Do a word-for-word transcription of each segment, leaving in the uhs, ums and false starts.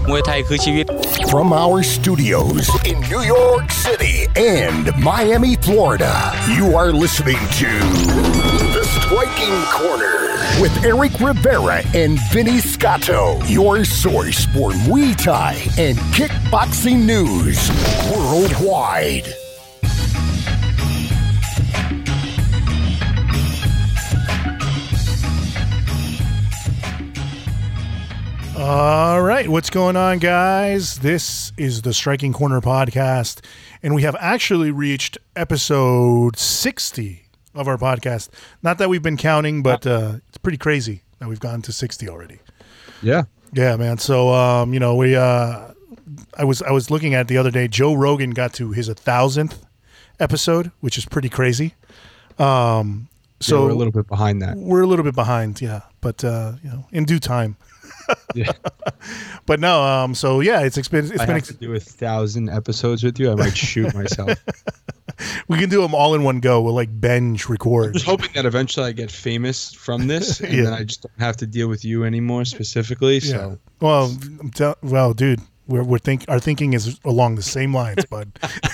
มวยไทยคือชีวิต From our studios in New York City and Miami, Florida, you are listening to The Striking Corner with Eric Rivera and Vinny Scotto, your source for Muay Thai and kickboxing news worldwide. All right, what's going on, guys? This is the Striking Corner podcast, and we have actually reached episode sixty of our podcast. Not that we've been counting, but uh, it's pretty crazy that we've gotten to sixty already. Yeah, yeah, man. So, um, you know, we uh, I was I was looking at it the other day. Joe Rogan got to his a thousandth episode, which is pretty crazy. Um, so yeah, we're a little bit behind that. We're a little bit behind, yeah, but uh, you know, in due time. Yeah, but no. Um. So yeah, it's, it's been. It's I been have ex- to do a thousand episodes with you. I might shoot myself. We can do them all in one go. We'll like binge record. I'm just hoping that eventually I get famous from this, and Yeah. then I just don't have to deal with you anymore specifically. So, Yeah. Well, I'm tell- well, dude, we're we're think our thinking is along the same lines, bud.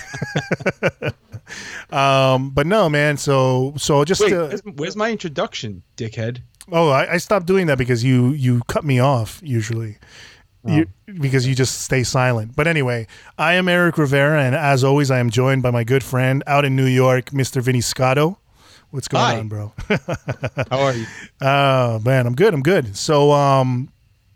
um. But no, man. So so just. wait, uh, where's, where's my introduction, dickhead? oh, I, I stopped doing that because you you cut me off usually. You, because you just stay silent. But anyway, I am Eric Rivera, and as always, I am joined by my good friend out in New York, Mister Vinny Scotto. What's going Hi. on, bro? How are you? Oh man, I'm good. I'm good. So, um,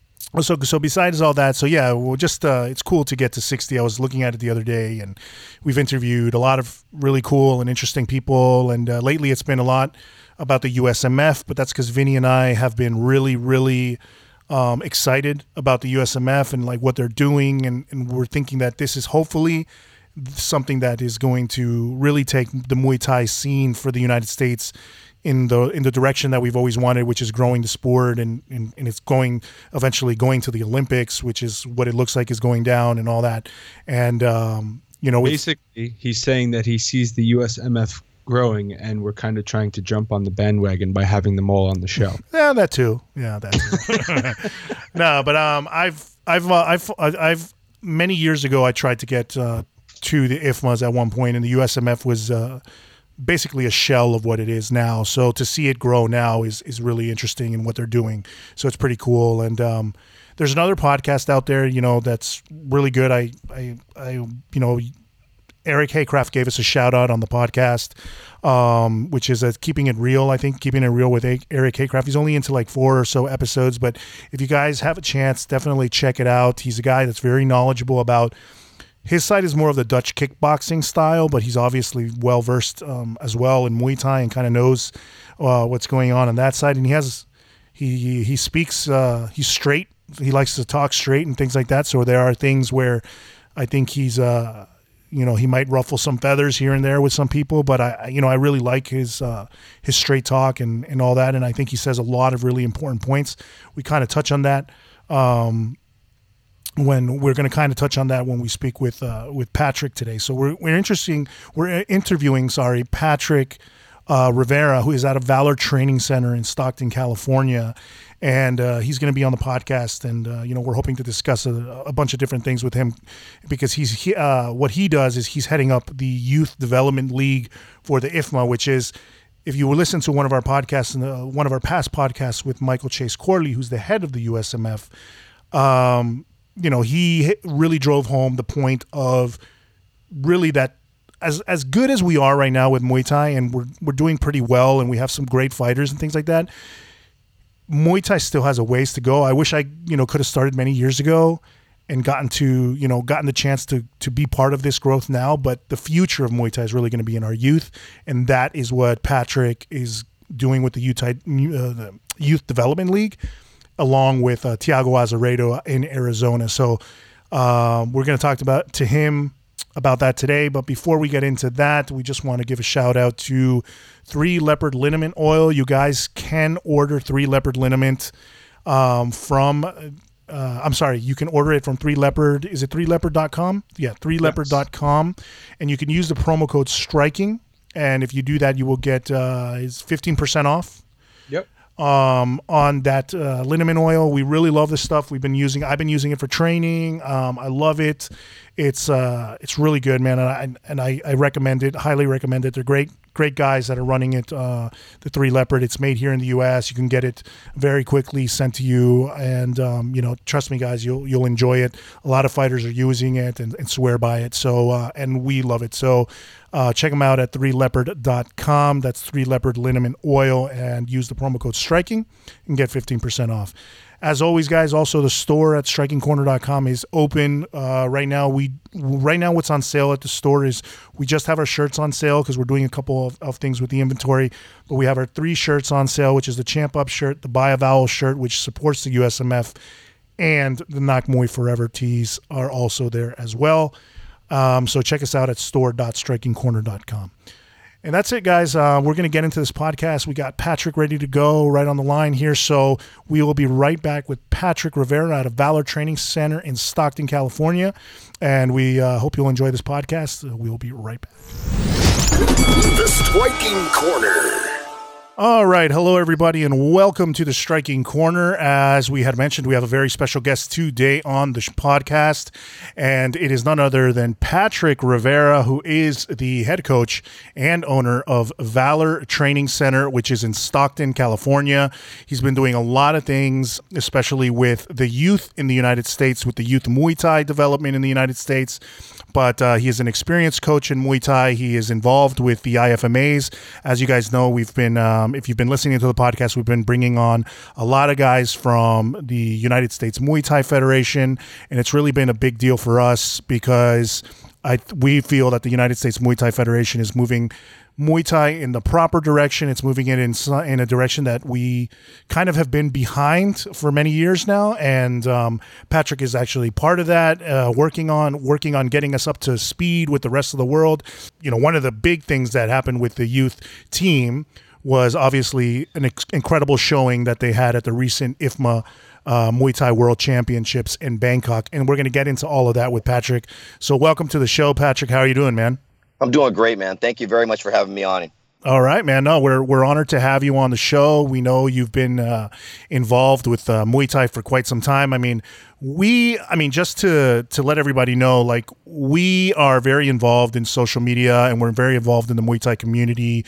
so so besides all that, so yeah, well, just uh, it's cool to get to sixty. I was looking at it the other day, and we've interviewed a lot of really cool and interesting people. And uh, lately, it's been a lot about the U S M F, but that's because Vinny and I have been really, really um, excited about the U S M F and like what they're doing, and, and we're thinking that this is hopefully something that is going to really take the Muay Thai scene for the United States in the in the direction that we've always wanted, which is growing the sport, and, and, and it's going eventually going to the Olympics, which is what it looks like is going down and all that. And um, you know, it's- Basically, he's saying that he sees the U S M F growing, and we're kind of trying to jump on the bandwagon by having them all on the show. yeah, that too. Yeah, that too. No, but um, I've I've uh, I've I've many years ago I tried to get uh, to the I F M As at one point, and the U S M F was uh, basically a shell of what it is now. So to see it grow now is is really interesting in what they're doing. So it's pretty cool. And um, there's another podcast out there, you know, that's really good. I I I you know. Eric Haycraft gave us a shout out on the podcast, um, which is a Keeping It Real, I think, Keeping It Real with a- Eric Haycraft. He's only into like four or so episodes, but if you guys have a chance, definitely check it out. He's a guy that's very knowledgeable about, his side is more of the Dutch kickboxing style, but he's obviously well-versed um, as well in Muay Thai and kind of knows uh, what's going on on that side. And he has, he, he, he speaks, uh, he's straight. He likes to talk straight and things like that. So there are things where I think he's, uh, you know, he might ruffle some feathers here and there with some people, but I, you know, I really like his uh, his straight talk and, and all that, and I think he says a lot of really important points. We kind of touch on that um, when we're going to kind of touch on that when we speak with uh, with Patrick today. So we're we're interesting. We're interviewing, sorry, Patrick uh, Rivera, who is out of Valor Training Center in Stockton, California. And uh, he's going to be on the podcast, and uh, you know, we're hoping to discuss a, a bunch of different things with him, because he's he, uh, what he does is he's heading up the Youth Development League for the I F M A, which is, if you listen to one of our podcasts and uh, one of our past podcasts with Michael Chase Corley, who's the head of the U S M F, um, you know, he really drove home the point of really that as as good as we are right now with Muay Thai, and we're we're doing pretty well, and we have some great fighters and things like that. Muay Thai still has a ways to go. I wish I, you know, could have started many years ago and gotten to, you know, gotten the chance to to be part of this growth now. But the future of Muay Thai is really going to be in our youth, and that is what Patrick is doing with the Youth, uh, the Youth Development League, along with uh, Tiago Azeredo in Arizona. So um, we're going to talk about to him about that today. But before we get into that, we just want to give a shout out to Three Leopard Liniment Oil. You guys can order Three Leopard Liniment um, from, uh, I'm sorry, you can order it from Three Leopard. Is it three leopard dot com? Yeah, three leopard dot com. Yes. And you can use the promo code STRIKING. And if you do that, you will get uh, is fifteen percent off. Yep. um, on that uh, liniment oil. We really love this stuff. We've been using. I've been using it for training. Um, I love it. It's uh, it's really good, man, and I and I, I recommend it. Highly recommend it. They're great. Great guys that are running it, uh, the Three Leopard. It's made here in the U S. You can get it very quickly sent to you, and um, you know, trust me, guys, you'll you'll enjoy it. A lot of fighters are using it and, and swear by it. So, uh, and we love it. So, uh, check them out at three leopard dot com. That's Three Leopard Liniment Oil, and use the promo code Striking and get fifteen percent off. As always, guys, also the store at striking corner dot com is open uh, right now. We right now what's on sale at the store is we just have our shirts on sale because we're doing a couple of, of things with the inventory. But we have our three shirts on sale, which is the Champ Up shirt, the Buy a Vowel shirt, which supports the U S M F, and the Knock Muay Forever tees are also there as well. Um, so check us out at store dot striking corner dot com. And that's it, guys. Uh, we're going to get into this podcast. We got Patrick ready to go right on the line here. So we will be right back with Patrick Rivera out of Valor Training Center in Stockton, California. And we uh, hope you'll enjoy this podcast. We will be right back. The Striking Corner. All right. Hello, everybody, and welcome to the Striking Corner. As we had mentioned, we have a very special guest today on the podcast, and it is none other than Patrick Rivera, who is the head coach and owner of Valor Training Center, which is in Stockton, California. He's been doing a lot of things, especially with the youth in the United States, with the youth Muay Thai development in the United States. But uh, he is an experienced coach in Muay Thai. He is involved with the I F M As. As you guys know, we've been, um, if you've been listening to the podcast, we've been bringing on a lot of guys from the United States Muay Thai Federation, and it's really been a big deal for us because I we feel that the United States Muay Thai Federation is moving Muay Thai in the proper direction. It's moving it in in a direction that we kind of have been behind for many years now, and um, Patrick is actually part of that, uh, working on working on getting us up to speed with the rest of the world. You know, one of the big things that happened with the youth team was obviously an ex- incredible showing that they had at the recent I F M A uh, Muay Thai World Championships in Bangkok, and we're going to get into all of that with Patrick. So welcome to the show, Patrick. How are you doing, man? I'm doing great, man. Thank you very much for having me on. All right, man. No, we're we're honored to have you on the show. We know you've been uh, involved with uh, Muay Thai for quite some time. I mean, we, I mean, just to to let everybody know, like, we are very involved in social media and we're very involved in the Muay Thai community.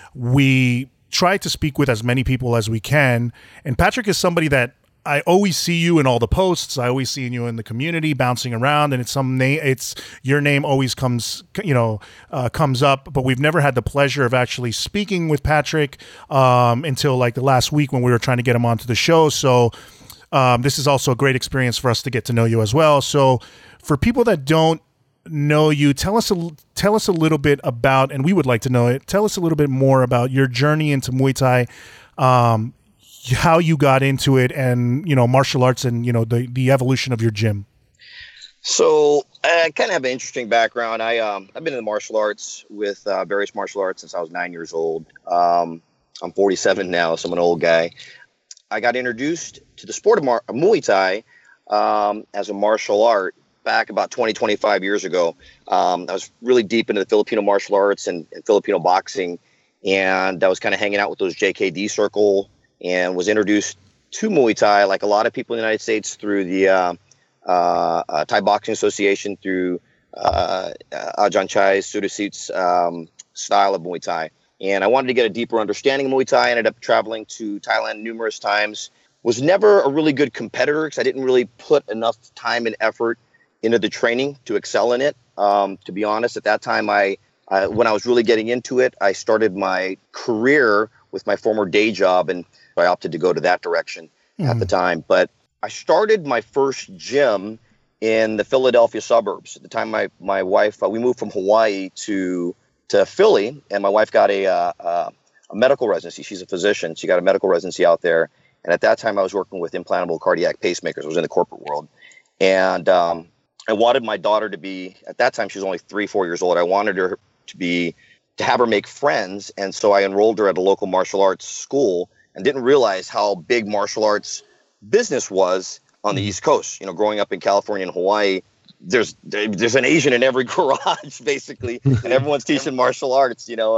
We try to speak with as many people as we can. And Patrick is somebody that I always see you in all the posts. I always see you in the community bouncing around, and it's some name. It's your name always comes, you know, uh, comes up. But we've never had the pleasure of actually speaking with Patrick um, until like the last week when we were trying to get him onto the show. So um, this is also a great experience for us to get to know you as well. So for people that don't know you, tell us a tell us a little bit about, and we would like to know it. Tell us a little bit more about your journey into Muay Thai. Um, how you got into it, and, you know, martial arts, and, you know, the, the evolution of your gym. So I kind of have an interesting background. I, um, I've been in the martial arts with uh, various martial arts since I was nine years old. Um, I'm forty-seven now, so I'm an old guy. I got introduced to the sport of Mar- Muay Thai um, as a martial art back about twenty, twenty-five years ago. Um, I was really deep into the Filipino martial arts and, and Filipino boxing, and I was kind of hanging out with those J K D circle, and was introduced to Muay Thai, like a lot of people in the United States, through the uh, uh, uh, Thai Boxing Association, through uh, uh, Ajahn Chai's Sudasit's um, style of Muay Thai. And I wanted to get a deeper understanding of Muay Thai. I ended up traveling to Thailand numerous times. Was never a really good competitor because I didn't really put enough time and effort into the training to excel in it. Um, to be honest, at that time, I, I when I was really getting into it, I started my career with my former day job, and I opted to go to that direction mm. at the time. But I started my first gym in the Philadelphia suburbs. At the time, my my wife, uh, we moved from Hawaii to to Philly, and my wife got a, uh, uh, a medical residency. She's a physician. She got a medical residency out there. And at that time, I was working with implantable cardiac pacemakers. I was in the corporate world. And um, I wanted my daughter to be, at that time, she was only three, four years old. I wanted her to be, to have her make friends. And so I enrolled her at a local martial arts school and didn't realize how big martial arts business was on the East Coast. You know, growing up in California and Hawaii, there's there's an Asian in every garage, basically, and everyone's teaching martial arts. You know, uh,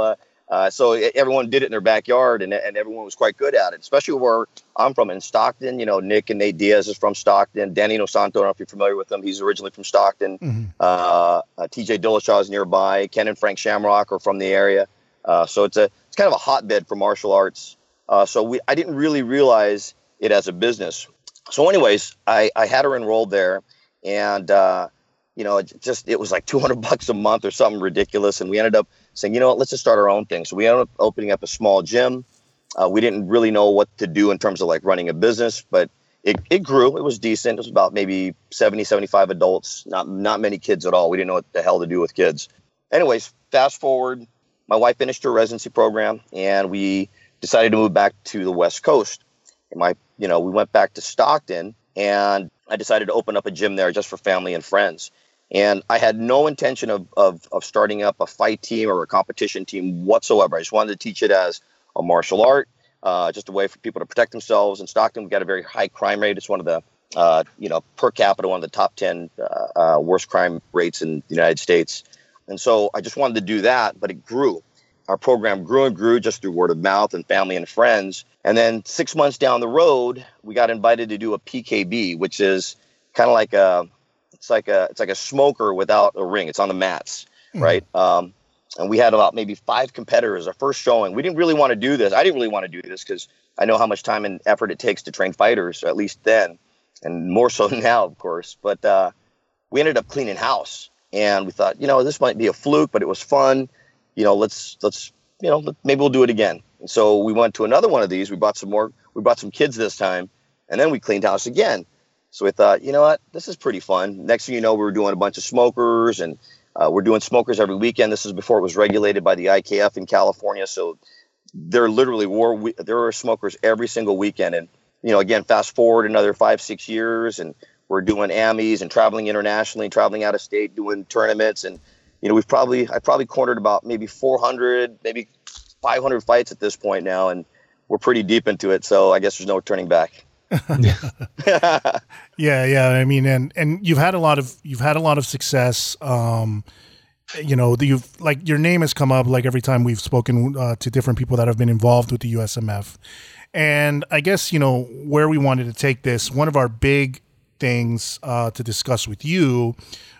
Uh, so it, everyone did it in their backyard, and, and everyone was quite good at it, especially where I'm from in Stockton. You know, Nick and Nate Diaz is from Stockton. Danny Nosanto, I don't know if you're familiar with him. He's originally from Stockton. Mm-hmm. uh, uh, T J Dillashaw is nearby. Ken and Frank Shamrock are from the area. Uh, so it's a it's kind of a hotbed for martial arts. Uh, so we I didn't really realize it as a business. So anyways, I, I had her enrolled there, and uh, you know, it just it was like two hundred bucks a month or something ridiculous. And we ended up saying, you know what, let's just start our own thing. So we ended up opening up a small gym. Uh, we didn't really know what to do in terms of like running a business, but it, it grew. It was decent. It was about maybe seventy, seventy-five adults, not not many kids at all. We didn't know what the hell to do with kids. Anyways, fast forward, my wife finished her residency program, and we decided to move back to the West Coast. And my, you know, we went back to Stockton, and I decided to open up a gym there just for family and friends. And I had no intention of, of, of starting up a fight team or a competition team whatsoever. I just wanted to teach it as a martial art, uh, just a way for people to protect themselves. In Stockton, we've got a very high crime rate. It's one of the, uh, you know, per capita, one of the top ten uh, uh, worst crime rates in the United States. And so I just wanted to do that, but it grew. Our program grew and grew just through word of mouth and family and friends. And then six months down the road, we got invited to do a P K B, which is kind of like a, it's like a, it's like a smoker without a ring. It's on the mats, mm-hmm. right? Um, and we had about maybe five competitors. Our first showing, we didn't really want to do this. I didn't really want to do this because I know how much time and effort it takes to train fighters, at least then, and more so now, of course. But uh, we ended up cleaning house, and we thought, you know, this might be a fluke, but it was fun. You know, let's let's you know maybe we'll do it again. And so we went to another one of these. We brought some more. We brought some kids this time, and then we cleaned house again. So we thought, you know what, this is pretty fun. Next thing you know, we were doing a bunch of smokers, and uh, we're doing smokers every weekend. This is before it was regulated by the I K F in California. So there literally were there were smokers every single weekend. And you know, again, fast forward another five, six years, and we're doing A M Is and traveling internationally, traveling out of state, doing tournaments, and you know, we've probably I probably cornered about maybe four hundred, maybe five hundred fights at this point now, and we're pretty deep into it. So I guess there's no turning back. yeah, yeah. I mean, and and you've had a lot of you've had a lot of success. Um, you know, you've like your name has come up like every time we've spoken uh, to different people that have been involved with the U S M F. And I guess you know where we wanted to take this. One of our big things uh, to discuss with you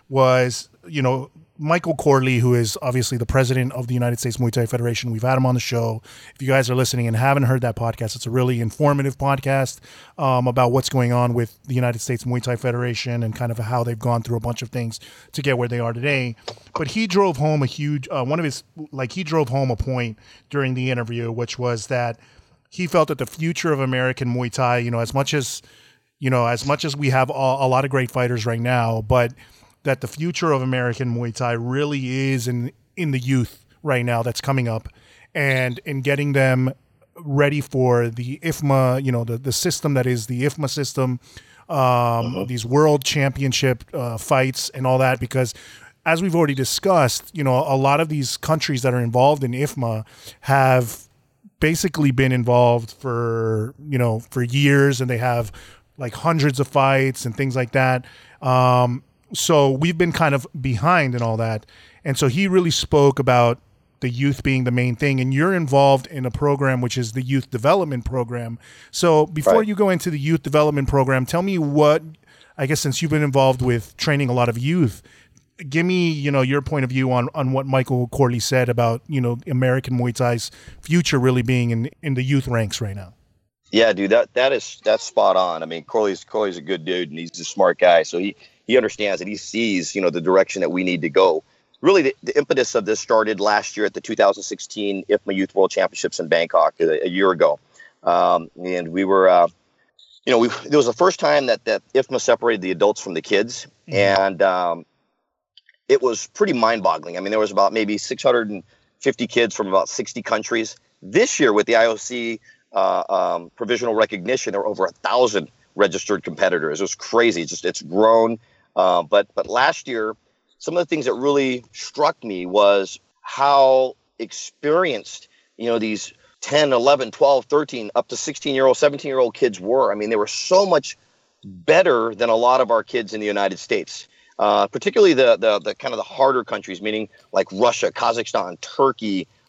was you know. Michael Corley, who is obviously the president of the United States Muay Thai Federation. We've had him on the show. If you guys are listening and haven't heard that podcast, it's a really informative podcast um, about what's going on with the United States Muay Thai Federation and kind of how they've gone through a bunch of things to get where they are today. But he drove home a huge, uh, one of his, like he drove home a point during the interview, which was that he felt that the future of American Muay Thai, you know, as much as, you know, as much as we have a, a lot of great fighters right now, but that the future of American Muay Thai really is in in the youth right now that's coming up, and in getting them ready for the I F M A, you know, the, the system that is the I F M A system, um, uh-huh. these world championship uh, fights and all that, because as we've already discussed, you know, a lot of these countries that are involved in I F M A have basically been involved for, you know, for years, and they have like hundreds of fights and things like that. Um, So we've been kind of behind in all that. And so he really spoke about the youth being the main thing. And you're involved in a program, which is the youth development program. So before right. you go into the youth development program, tell me what, I guess since you've been involved with training a lot of youth, give me, you know, your point of view on, on what Michael Corley said about, you know, American Muay Thai's future really being in, in the youth ranks right now. Yeah, dude, that, that is, that's spot on. I mean, Corley's, Corley's a good dude, and he's a smart guy. So he, He understands that he sees, you know, the direction that we need to go. Really, the, the impetus of this started last year at the two thousand sixteen I F M A Youth World Championships in Bangkok a, a year ago. Um, and we were, uh, you know, we, it was the first time that, that I F M A separated the adults from the kids. Mm-hmm. And um, it was pretty mind-boggling. I mean, there was about maybe six hundred fifty kids from about sixty countries. This year with the I O C uh, um, provisional recognition, there were over a thousand registered competitors. It was crazy. It's just, it's grown. Uh, but but last year, some of the things that really struck me was how experienced, you know, these ten, eleven, twelve, thirteen, up to sixteen-year-old, seventeen-year-old kids were. I mean, they were so much better than a lot of our kids in the United States, uh, particularly the, the the kind of the harder countries, meaning like Russia, Kazakhstan, Turkey,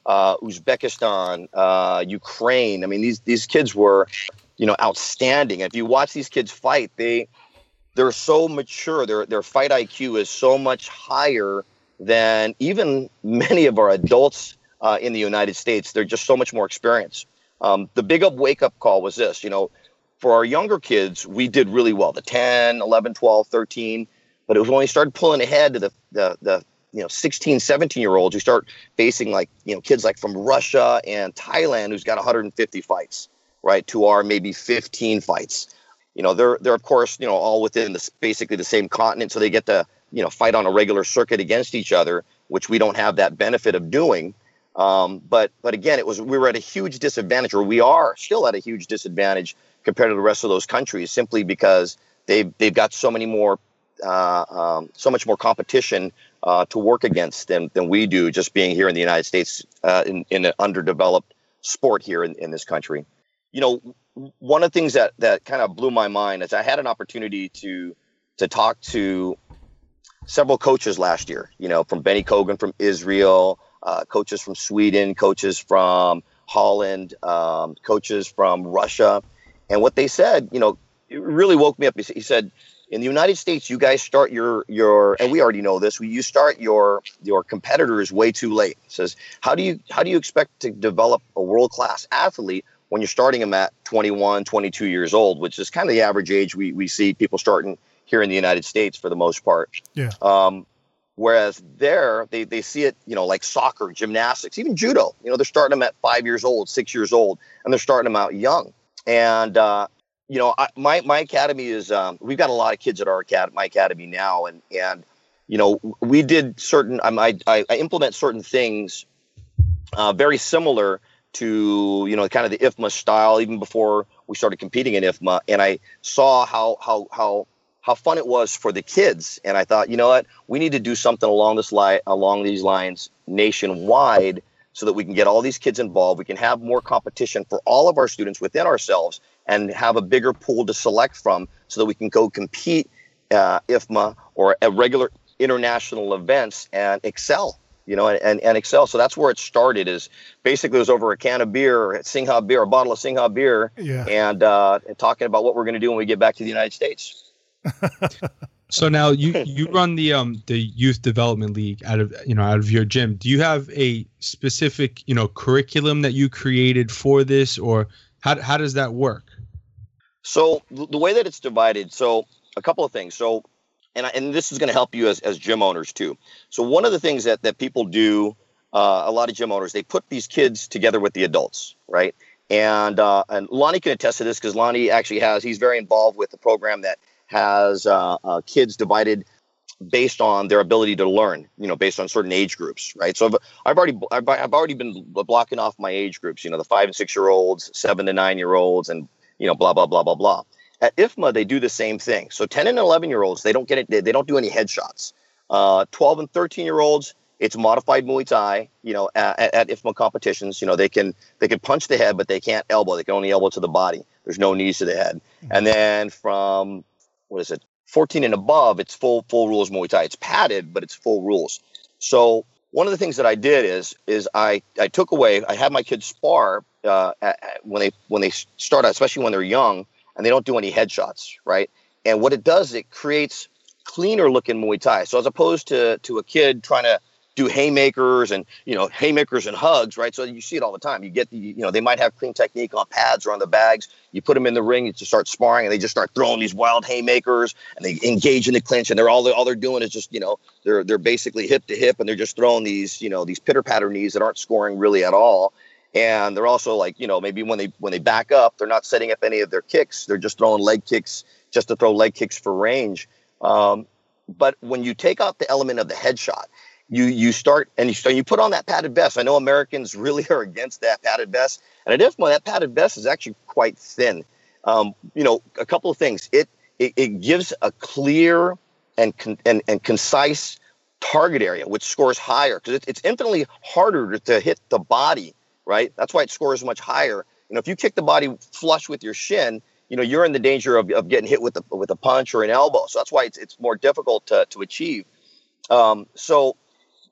uh, Uzbekistan, uh, Ukraine. I mean, these these kids were, you know, outstanding. If you watch these kids fight, they they're so mature. Their their fight I Q is so much higher than even many of our adults uh, in the United States. They're just so much more experienced. Um, the big up wake up call was this, you know, for our younger kids, we did really well, the ten, eleven, twelve, thirteen, but it was when we started pulling ahead to the, the, the, you know, sixteen, seventeen year olds, you start facing like, you know, kids like from Russia and Thailand, who's got one hundred fifty fights, right, to our maybe fifteen fights. You know, they're, they're of course, you know, all within this, basically the same continent. So they get to, you know, fight on a regular circuit against each other, which we don't have that benefit of doing. Um, but but again, it was we were at a huge disadvantage, or we are still at a huge disadvantage compared to the rest of those countries, simply because they've they've got so many more, uh, um, so much more competition uh, to work against than than we do. Just being here in the United States, uh, in in an underdeveloped sport here in, in this country, you know, one of the things that that kind of blew my mind is I had an opportunity to to talk to several coaches last year. You know, from Benny Kogan from Israel. Uh, coaches from Sweden, coaches from Holland, um, coaches from Russia. And what they said, you know, it really woke me up. He, he said, in the United States, you guys start your, your, and we already know this, you start your, your competitors way too late. He says, how do you, how do you expect to develop a world-class athlete when you're starting them at twenty-one, twenty-two years old, which is kind of the average age we, we see people starting here in the United States for the most part. Yeah. Um, Whereas there, they, they see it, you know, like soccer, gymnastics, even judo. You know, they're starting them at five years old, six years old, and they're starting them out young. And, uh, you know, I, my my academy is, um, we've got a lot of kids at our academy, my academy now. And, and you know, we did certain, um, I, I, I implement certain things uh, very similar to, you know, kind of the I F M A style, even before we started competing in I F M A. And I saw how, how, how, how fun it was for the kids. And I thought, you know what, we need to do something along this line, along these lines nationwide, so that we can get all these kids involved. We can have more competition for all of our students within ourselves and have a bigger pool to select from, so that we can go compete uh, I F M A or at regular international events and excel, you know, and, and, and excel. So that's where it started, is basically it was over a can of beer, Singha beer, a bottle of Singha beer, yeah. and, uh, and talking about what we're going to do when we get back to the United States. So now you you run the um the youth development league out of you know out of your gym. Do you have a specific you know curriculum that you created for this, or how how does that work? So the way that it's divided, so a couple of things. So and I, and this is going to help you as as gym owners too. So one of the things that that people do, uh, a lot of gym owners, they put these kids together with the adults, right? And uh, and Lonnie can attest to this, because Lonnie actually has he's very involved with the program that has uh, uh, kids divided based on their ability to learn, you know, based on certain age groups, right? So I've, I've already I've, I've already been blocking off my age groups, you know, the five and six year olds, seven to nine year olds, and you know, blah blah blah blah blah. At I F M A, they do the same thing. So ten and eleven year olds, they don't get it. They, they don't do any headshots. Uh, twelve and thirteen year olds, it's modified Muay Thai. You know, at, at I F M A competitions, you know, they can they can punch the head, but they can't elbow. They can only elbow to the body. There's no knees to the head. Mm-hmm. And then from what is it, fourteen and above, it's full full rules Muay Thai. It's padded, but it's full rules. So one of the things that I did is is I, I took away, I had my kids spar uh, at, at, when they when they start out, especially when they're young, and they don't do any headshots, right? And what it does, it creates cleaner looking Muay Thai. So as opposed to to a kid trying to do haymakers and, you know, haymakers and hugs, right? So you see it all the time. You get the, you know, they might have clean technique on pads or on the bags. You put them in the ring, you just start sparring, and they just start throwing these wild haymakers, and they engage in the clinch, and they're all, all they're doing is just, you know, they're, they're basically hip to hip, and they're just throwing these, you know, these pitter patter knees that aren't scoring really at all. And they're also like, you know, maybe when they, when they back up, they're not setting up any of their kicks. They're just throwing leg kicks just to throw leg kicks for range. Um, but when you take out the element of the headshot, You you start and you start, you put on that padded vest. I know Americans really are against that padded vest, and at I F M A, that padded vest is actually quite thin. Um, you know, a couple of things. It it, it gives a clear and, con, and and concise target area, which scores higher, because it, it's infinitely harder to, to hit the body. Right, that's why it scores much higher. You know, if you kick the body flush with your shin, you know, you're in the danger of, of getting hit with a with a punch or an elbow. So that's why it's it's more difficult to to achieve. Um, so.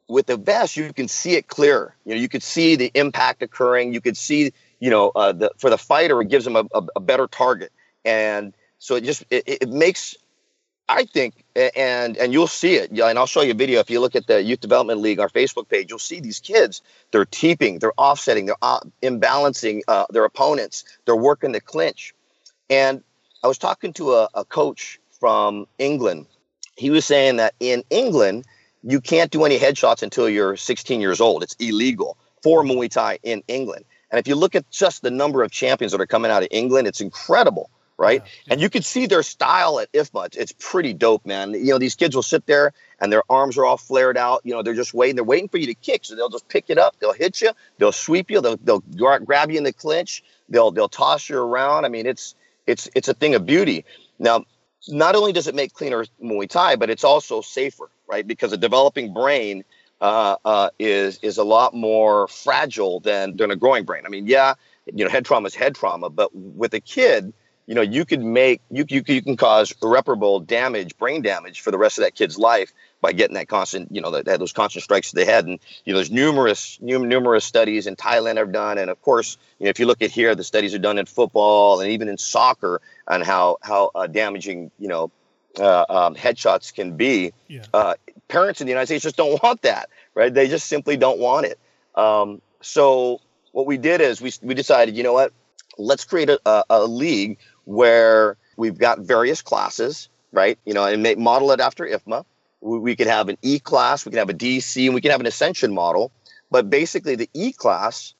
with the vest, you can see it clear. You know, you could see the impact occurring. You could see, you know, uh, the, for the fighter, it gives them a, a, a better target. And so it just, it, it makes, I think, and and you'll see it. Yeah, and I'll show you a video. If you look at the Youth Development League, our Facebook page, you'll see these kids. They're teeping, they're offsetting, they're uh, imbalancing uh, their opponents. They're working the clinch. And I was talking to a, a coach from England. He was saying that in England, you can't do any headshots until you're sixteen years old. It's illegal for Muay Thai in England. And if you look at just the number of champions that are coming out of England, it's incredible. Right. Yeah, yeah. And you can see their style at I F M A. It's, it's pretty dope, man. You know, these kids will sit there and their arms are all flared out. You know, they're just waiting. They're waiting for you to kick. So they'll just pick it up. They'll hit you. They'll sweep you. They'll, they'll grab you in the clinch. They'll, they'll toss you around. I mean, it's, it's, it's a thing of beauty. Now, not only does it make cleaner Muay Thai, but it's also safer, right? Because a developing brain uh, uh, is, is a lot more fragile than, than a growing brain. I mean, yeah, you know, head trauma is head trauma, but with a kid, you know, you could make, you, you, you can cause irreparable damage, brain damage for the rest of that kid's life by getting that constant, you know, that, those constant strikes to the head. And, you know, there's numerous, numerous studies in Thailand have done. And of course, you know, if you look at here, the studies are done in football and even in soccer on how, how uh, damaging, you know, uh, um, headshots can be. Yeah. Uh, parents in the United States just don't want that, right? They just simply don't want it. Um, so what we did is we, we decided, you know what, let's create a, a, a league where we've got various classes, right? You know, and make, model it after I F M A. We, we could have an E class, we could have a D C, and we could have an Ascension model. But basically, the E class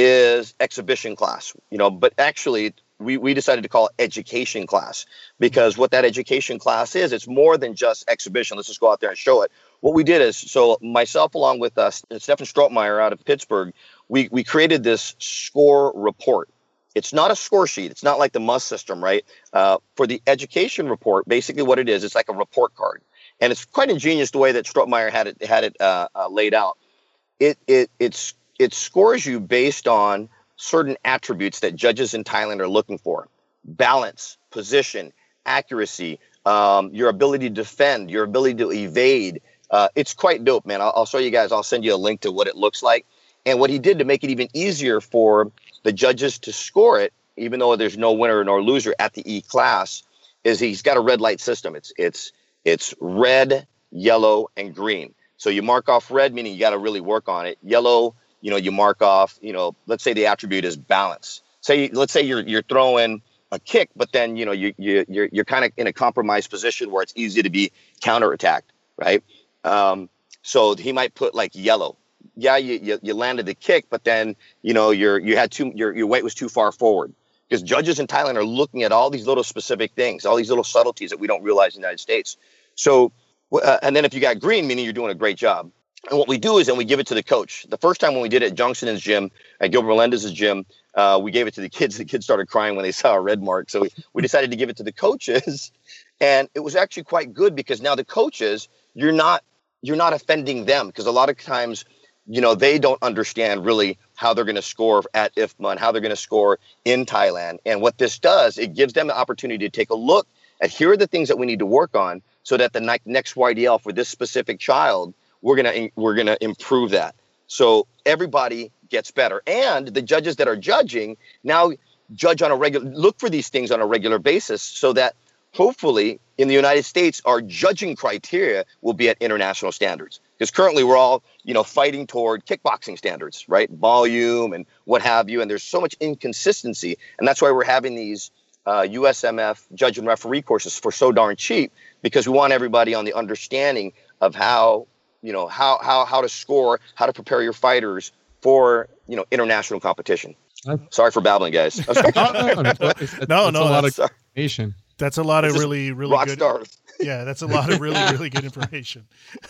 is exhibition class, you know. But actually, we, we decided to call it education class because what that education class is, it's more than just exhibition. Let's just go out there and show it. What we did is, so myself along with uh, Stefan Strohmeyer out of Pittsburgh, we we created this score report. It's not a score sheet. It's not like the M U S system, right? Uh, for the education report, basically what it is, it's like a report card. And it's quite ingenious the way that Strohmeyer had it had it uh, uh, laid out. It it it's it scores you based on certain attributes that judges in Thailand are looking for: balance, position, accuracy, um, your ability to defend, your ability to evade. Uh, it's quite dope, man. I'll, I'll show you guys. I'll send you a link to what it looks like. And what he did to make it even easier for the judges to score it, even though there's no winner nor loser at the E class, is he's got a red light system. It's it's it's red, yellow, and green. So you mark off red, meaning you got to really work on it. Yellow, you know, you mark off, you know, let's say the attribute is balance. Say, let's say you're you're throwing a kick, but then you know you you you're you're kind of in a compromised position where it's easy to be counterattacked, right? Um, so he might put like yellow. Yeah, you, you you landed the kick, but then you know your you had too your your weight was too far forward, because judges in Thailand are looking at all these little specific things, all these little subtleties that we don't realize in the United States. So, uh, and then if you got green, meaning you're doing a great job. And what we do is then we give it to the coach. The first time when we did it at Jongson's gym, at Gilbert Melendez's gym, uh, we gave it to the kids. The kids started crying when they saw a red mark. So we, we decided to give it to the coaches, and it was actually quite good because now the coaches, you're not you're not offending them, because a lot of times, you know, they don't understand really how they're going to score at I F M A and how they're going to score in Thailand. And what this does, it gives them the opportunity to take a look at, here are the things that we need to work on so that the ne- next Y D L for this specific child, we're going to we're going to improve that. So everybody gets better. And the judges that are judging now judge on a regular, look for these things on a regular basis, so that hopefully in the United States, our judging criteria will be at international standards. Because currently we're all, you know, fighting toward kickboxing standards, right? Volume and what have you. And there's so much inconsistency. And that's why we're having these uh, U S M F judge and referee courses for so darn cheap, because we want everybody on the understanding of how, you know, how how how to score, how to prepare your fighters for, you know, international competition. Sorry for babbling, guys. no, no, no, that's, that's, no, that's no, a lot that's, of information. That's a lot of really, really rock good. Stars. Yeah, that's a lot of really, really good information.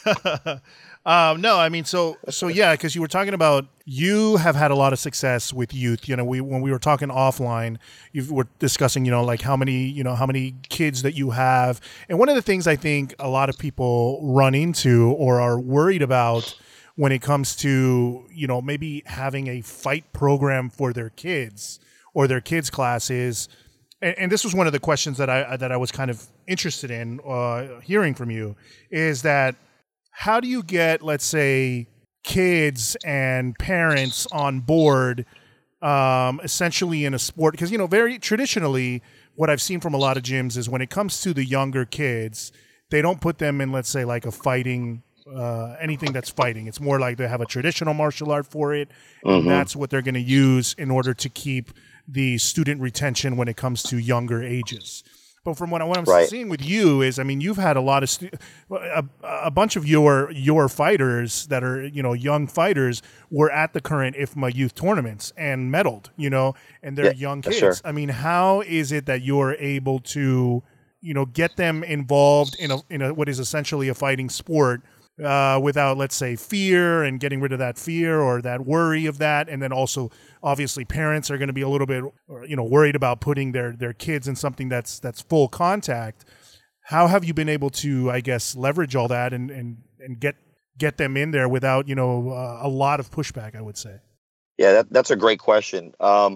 um, no, I mean, so, so yeah, because you were talking about, you have had a lot of success with youth. You know, we when we were talking offline, you were discussing, you know, like how many, you know, how many kids that you have. And one of the things I think a lot of people run into or are worried about when it comes to, you know, maybe having a fight program for their kids or their kids' classes. And, and this was one of the questions that I that I was kind of interested in uh, hearing from you, is that how do you get, let's say, kids and parents on board, um, essentially in a sport. Because, you know, very traditionally, what I've seen from a lot of gyms is when it comes to the younger kids, they don't put them in, let's say, like a fighting, uh, anything that's fighting. It's more like they have a traditional martial art for it, and Mm-hmm. that's what they're going to use in order to keep the student retention when it comes to younger ages. But from what, I, what I'm Right. seeing with you is, I mean, you've had a lot of stu- a, a bunch of your your fighters that are, you know, young fighters were at the current I F M A youth tournaments and medaled, you know, and they're Yeah, young yes, kids. sir. I mean, how is it that you're able to, you know, get them involved in a in a what is essentially a fighting sport uh, without, let's say, fear and getting rid of that fear or that worry of that, and then also obviously parents are going to be a little bit, you know, worried about putting their their kids in something that's that's full contact. How have you been able to, I guess, leverage all that and and and get get them in there without, you know, uh, a lot of pushback, I would say? Yeah, that, that's a great question. Um,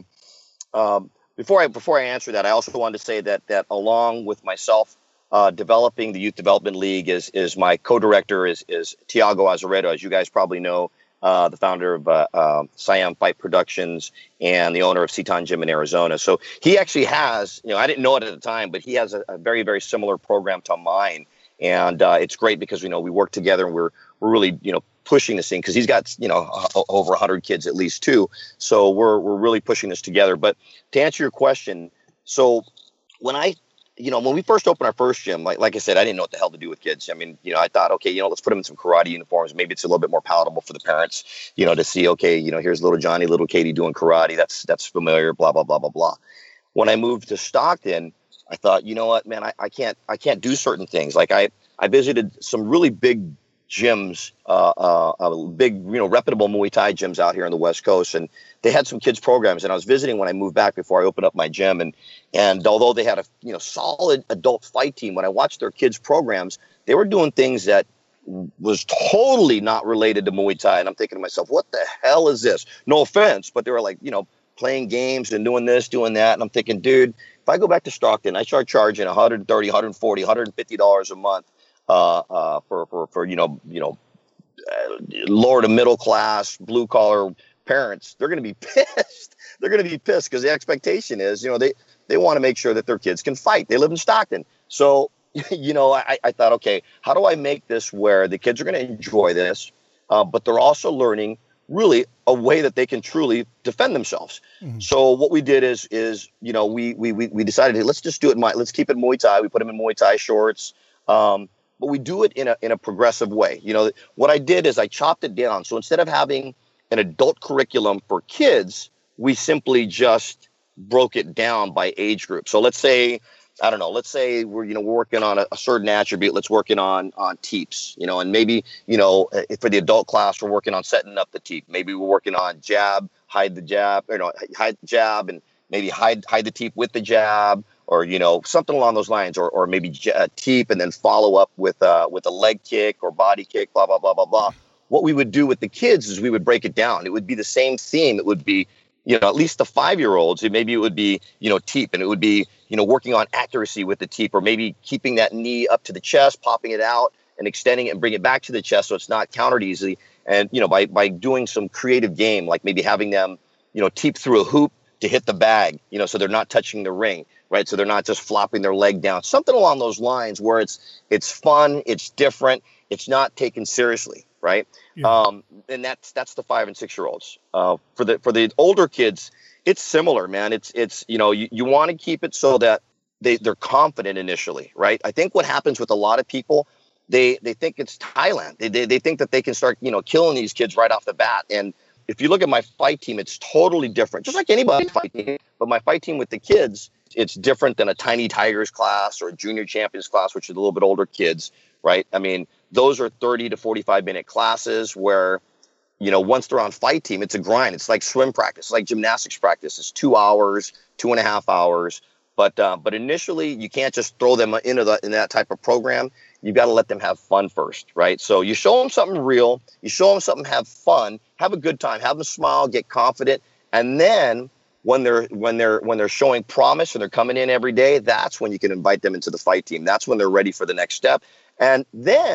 um, before I before I answer that, I also wanted to say that that along with myself uh, developing the Youth Development League is is my co-director is is Tiago Azeredo, as you guys probably know, uh, the founder of uh, uh, Siam Fight Productions and the owner of Seton Gym in Arizona. So he actually has, you know, I didn't know it at the time, but he has a, a very very similar program to mine, and uh, it's great because you know we work together and we're we're really you know. pushing this thing because he's got, you know, uh, over one hundred kids at least too. So we're we're really pushing this together. But to answer your question, so when I, you know, when we first opened our first gym, like like I said, I didn't know what the hell to do with kids. I mean, you know, I thought, okay, you know, let's put them in some karate uniforms. Maybe it's a little bit more palatable for the parents, you know, to see, okay, you know, here's little Johnny, little Katie doing karate. That's that's familiar, blah, blah, blah, blah, blah. When I moved to Stockton, I thought, you know what, man, I, I can't I can't do certain things. Like I, I visited some really big gyms, uh, uh, uh, big, you know, reputable Muay Thai gyms out here on the West Coast. And they had some kids programs. And I was visiting when I moved back before I opened up my gym. And, and although they had a, you know, solid adult fight team, when I watched their kids programs, they were doing things that was totally not related to Muay Thai. And I'm thinking to myself, what the hell is this? No offense, but they were like, you know, playing games and doing this, doing that. And I'm thinking, dude, if I go back to Stockton, I start charging one hundred thirty, one hundred forty, one hundred fifty dollars a month. Uh, uh, for, for, for, you know, you know, uh, lower to middle class, blue collar parents, they're going to be pissed. They're going to be pissed because the expectation is, you know, they, they want to make sure that their kids can fight. They live in Stockton. So, you know, I, I thought, okay, how do I make this where the kids are going to enjoy this, uh, but they're also learning really a way that they can truly defend themselves. Mm-hmm. So what we did is, is, you know, we, we, we, we decided, hey, let's just do it. In my, let's keep it Muay Thai. We put them in Muay Thai shorts. Um, But we do it in a in a progressive way. You know, what I did is I chopped it down. So instead of having an adult curriculum for kids, we simply just broke it down by age group. So let's say, I don't know, let's say we're, you know, we're working on a, a certain attribute. Let's working on on teeps, you know, and maybe, you know, for the adult class, we're working on setting up the teep. Maybe we're working on jab, hide the jab, you know, hide the jab, and maybe hide hide the teep with the jab. Or, you know, something along those lines, or or maybe a teep and then follow up with uh, with a leg kick or body kick, blah, blah, blah, blah, blah. What we would do with the kids is we would break it down. It would be the same theme. It would be, you know, at least the five-year-olds, maybe it would be, you know, teep, and it would be, you know, working on accuracy with the teep, or maybe keeping that knee up to the chest, popping it out and extending it and bring it back to the chest so it's not countered easily. And, you know, by, by doing some creative game, like maybe having them, you know, teep through a hoop to hit the bag, you know, so they're not touching the ring. Right. So they're not just flopping their leg down, something along those lines where it's it's fun. It's different. It's not taken seriously. Right. Yeah. Um, and that's that's the five and six year olds. Uh, for the for the older kids, it's similar, man. It's it's, you know, you, you want to keep it so that they, they're confident initially. Right. I think what happens with a lot of people, they they think it's Thailand. They, they, they think that they can start, you know, killing these kids right off the bat. And if you look at my fight team, it's totally different, just like anybody's fight team. But my fight team with the kids, it's different than a Tiny Tigers class or a Junior Champions class, which is a little bit older kids, right? I mean, those are thirty to forty-five minute classes where, you know, once they're on fight team, it's a grind. It's like swim practice, it's like gymnastics practice. It's two hours, two and a half hours. But uh, but initially, you can't just throw them into the in that type of program. You've got to let them have fun first, right? So you show them something real, you show them something, have fun, have a good time, have them smile, get confident, and then when they're when they're when they're showing promise and they're coming in every day, that's when you can invite them into the fight team. That's when they're ready for the next step. And then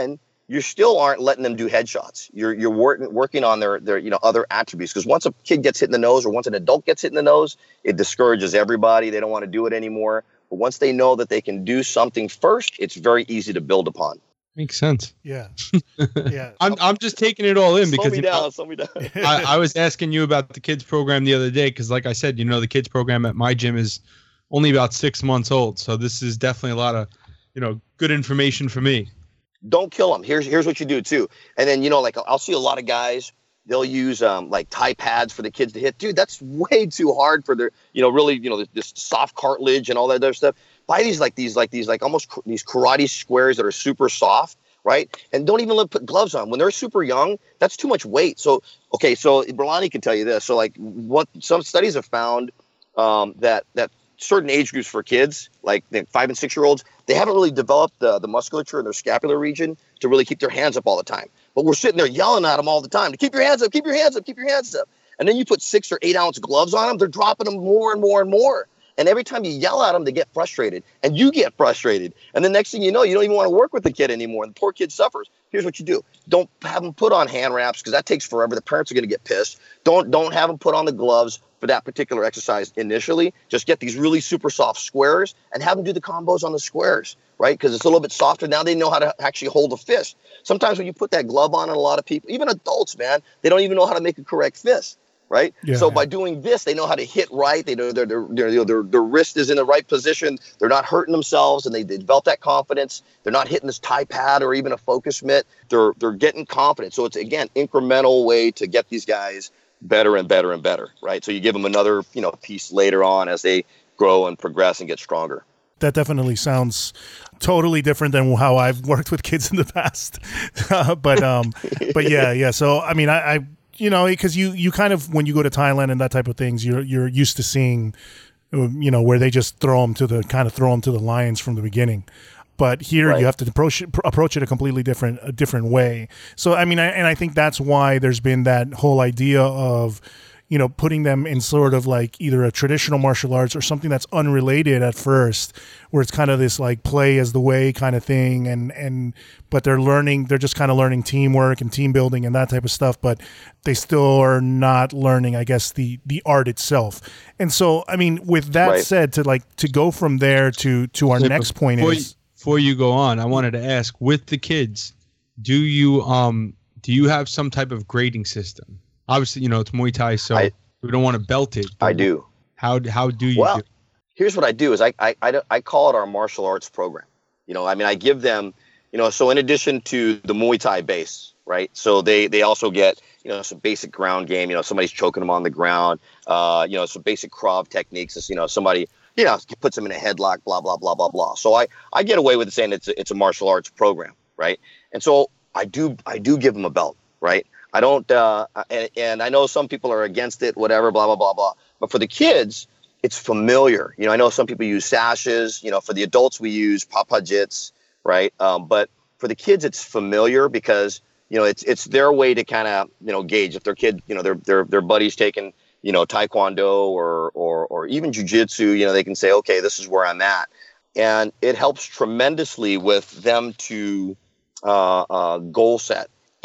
you still aren't letting them do headshots. You're you're working working on their their you know other attributes, because once a kid gets hit in the nose, or once an adult gets hit in the nose, it discourages everybody. They don't want to do it anymore. But once they know that they can do something first, it's very easy to build upon. Makes sense. Yeah, yeah. I'm I'm just taking it all in Slow because me you down, know, slow me down. I, I was asking you about the kids program the other day because, like I said, you know, the kids program at my gym is only about six months old, so this is definitely a lot of, you know, good information for me. Don't kill them. Here's here's what you do too. And then, you know, like I'll see a lot of guys, they'll use um, like Thai pads for the kids to hit. Dude, that's way too hard for their, you know, really, you know, this, this soft cartilage and all that other stuff. Buy these like these, like these, like almost cr- these karate squares that are super soft, right? And don't even let put gloves on. When they're super young, that's too much weight. So, okay, so Berlani can tell you this. So like what some studies have found um, that, that certain age groups for kids, like the five and six year olds, they haven't really developed the, the musculature in their scapular region to really keep their hands up all the time. But we're sitting there yelling at them all the time to keep your hands up, keep your hands up, keep your hands up. And then you put six or eight ounce gloves on them, they're dropping them more and more and more. And every time you yell at them, they get frustrated, and you get frustrated. And the next thing you know, you don't even want to work with the kid anymore. And the poor kid suffers. Here's what you do. Don't have them put on hand wraps, because that takes forever. The parents are going to get pissed. Don't, don't have them put on the gloves for that particular exercise initially. Just get these really super soft squares and have them do the combos on the squares, right? Because it's a little bit softer. Now they know how to actually hold a fist. Sometimes when you put that glove on, and a lot of people, even adults, man, they don't even know how to make a correct fist. Right. Yeah, so yeah. by doing this, they know how to hit right. They know their their, their their their wrist is in the right position. They're not hurting themselves, and they, they develop that confidence. They're not hitting this Thai pad or even a focus mitt. They're they're getting confident. So it's, again, incremental way to get these guys better and better and better. Right. So you give them another, you know, piece later on as they grow and progress and get stronger. That definitely sounds totally different than how I've worked with kids in the past. uh, but um, but yeah, yeah. So I mean, I. I You know, because you, you kind of, when you go to Thailand and that type of things, you're you're used to seeing, you know, where they just throw them to the kind of throw them to the lions from the beginning. But here right. you have to approach it, approach it a completely different a different way. So I mean, I, and I think that's why there's been that whole idea of, you know, putting them in sort of like either a traditional martial arts or something that's unrelated at first, where it's kind of this like play as the way kind of thing. And, and, but they're learning, they're just kind of learning teamwork and team building and that type of stuff, but they still are not learning, I guess, the, the art itself. And so, I mean, with that right. said, to like, to go from there to, to our so next point before is. You, before you go on, I wanted to ask, with the kids, do you, um, do you have some type of grading system? Obviously, you know, it's Muay Thai, so I, we don't want to belt it. I do. How how do you well, do it? Here's what I do is I, I, I, I call it our martial arts program. You know, I mean, I give them, you know, so in addition to the Muay Thai base, right? So they, they also get, you know, some basic ground game. You know, somebody's choking them on the ground. Uh, you know, some basic Krav techniques. It's, you know, somebody, you know, puts them in a headlock, blah, blah, blah, blah, blah. So I, I get away with saying it's a, it's a martial arts program, right? And so I do I do give them a belt, right? I don't, uh, and, and I know some people are against it, whatever, blah, blah, blah, blah. But for the kids, it's familiar. You know, I know some people use sashes. You know, for the adults, we use papajits, right? Um, but for the kids, it's familiar because, you know, it's it's their way to kind of, you know, gauge if their kid, you know, their their their buddies taking, you know, taekwondo or or or even jujitsu. You know, they can say, okay, this is where I'm at, and it helps tremendously with them to uh, uh, goal set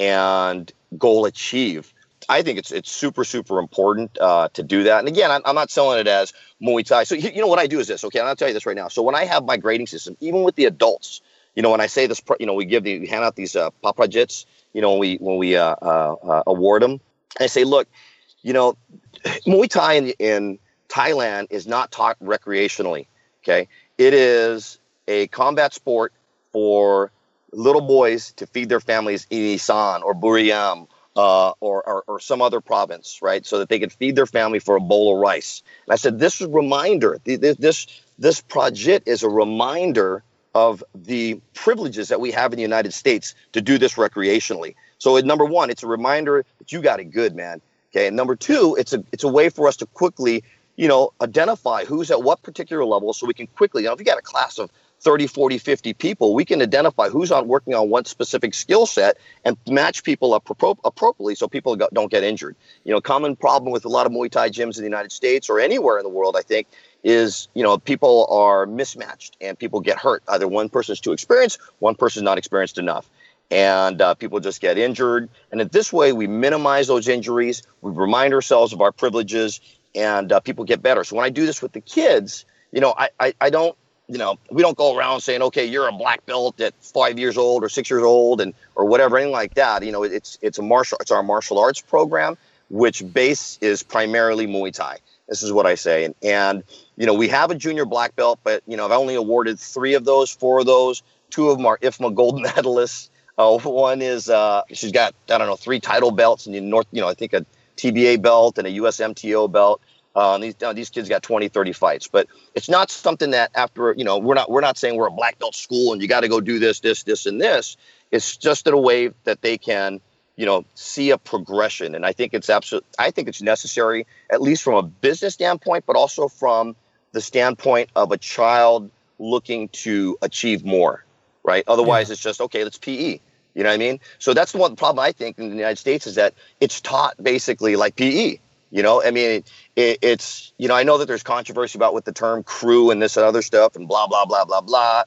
and goal achieve. I think it's it's super, super important uh, to do that. And again, I'm, I'm not selling it as Muay Thai. So, you know, what I do is this, okay, and I'll tell you this right now. So when I have my grading system, even with the adults, you know, when I say this, you know, we give the, we hand out these uh, papajits, you know, when we, when we uh, uh, uh, award them, I say, look, you know, Muay Thai in, in Thailand is not taught recreationally, okay? It is a combat sport for little boys to feed their families in Isan or Buriram, Uh, or, or or some other province, right? So that they could feed their family for a bowl of rice. And I said, this is a reminder. This this this project is a reminder of the privileges that we have in the United States to do this recreationally. So, at number one, it's a reminder that you got it good, man. Okay. And number two, it's a it's a way for us to quickly, you know, identify who's at what particular level, so we can quickly, you know, if you got a class of thirty, forty, fifty people, we can identify who's on working on one specific skill set and match people up appro- appropriately so people go, don't get injured. You know, common problem with a lot of Muay Thai gyms in the United States or anywhere in the world, I think, is, you know, people are mismatched and people get hurt. Either one person's too experienced, one person's not experienced enough. and uh, people just get injured. And in this way, we minimize those injuries. We remind ourselves of our privileges, and uh, people get better. So when I do this with the kids, you know, I, I, I don't, you know, we don't go around saying, okay, you're a black belt at five years old or six years old and or whatever, anything like that. You know, it's it's a martial, it's our martial arts program, which base is primarily Muay Thai. This is what I say. And, and, you know, we have a junior black belt, but, you know, I've only awarded three of those, four of those. Two of them are I F M A gold medalists. Uh, one is, uh, she's got, I don't know, three title belts and you North, you know, I think a T B A belt and a U S M T O belt. Uh, and these, uh, these kids got twenty, thirty fights, but it's not something that after, you know, we're not, we're not saying we're a black belt school and you got to go do this, this, this, and this. It's just in a way that they can, you know, see a progression. And I think it's absolutely, I think it's necessary, at least from a business standpoint, but also from the standpoint of a child looking to achieve more, right? Otherwise, yeah. It's just, okay, let's P E. You know what I mean? So that's the one problem I think in the United States is that it's taught basically like P E. You know, I mean, it, it's, you know, I know that there's controversy about with the term crew and this and other stuff and blah, blah, blah, blah, blah.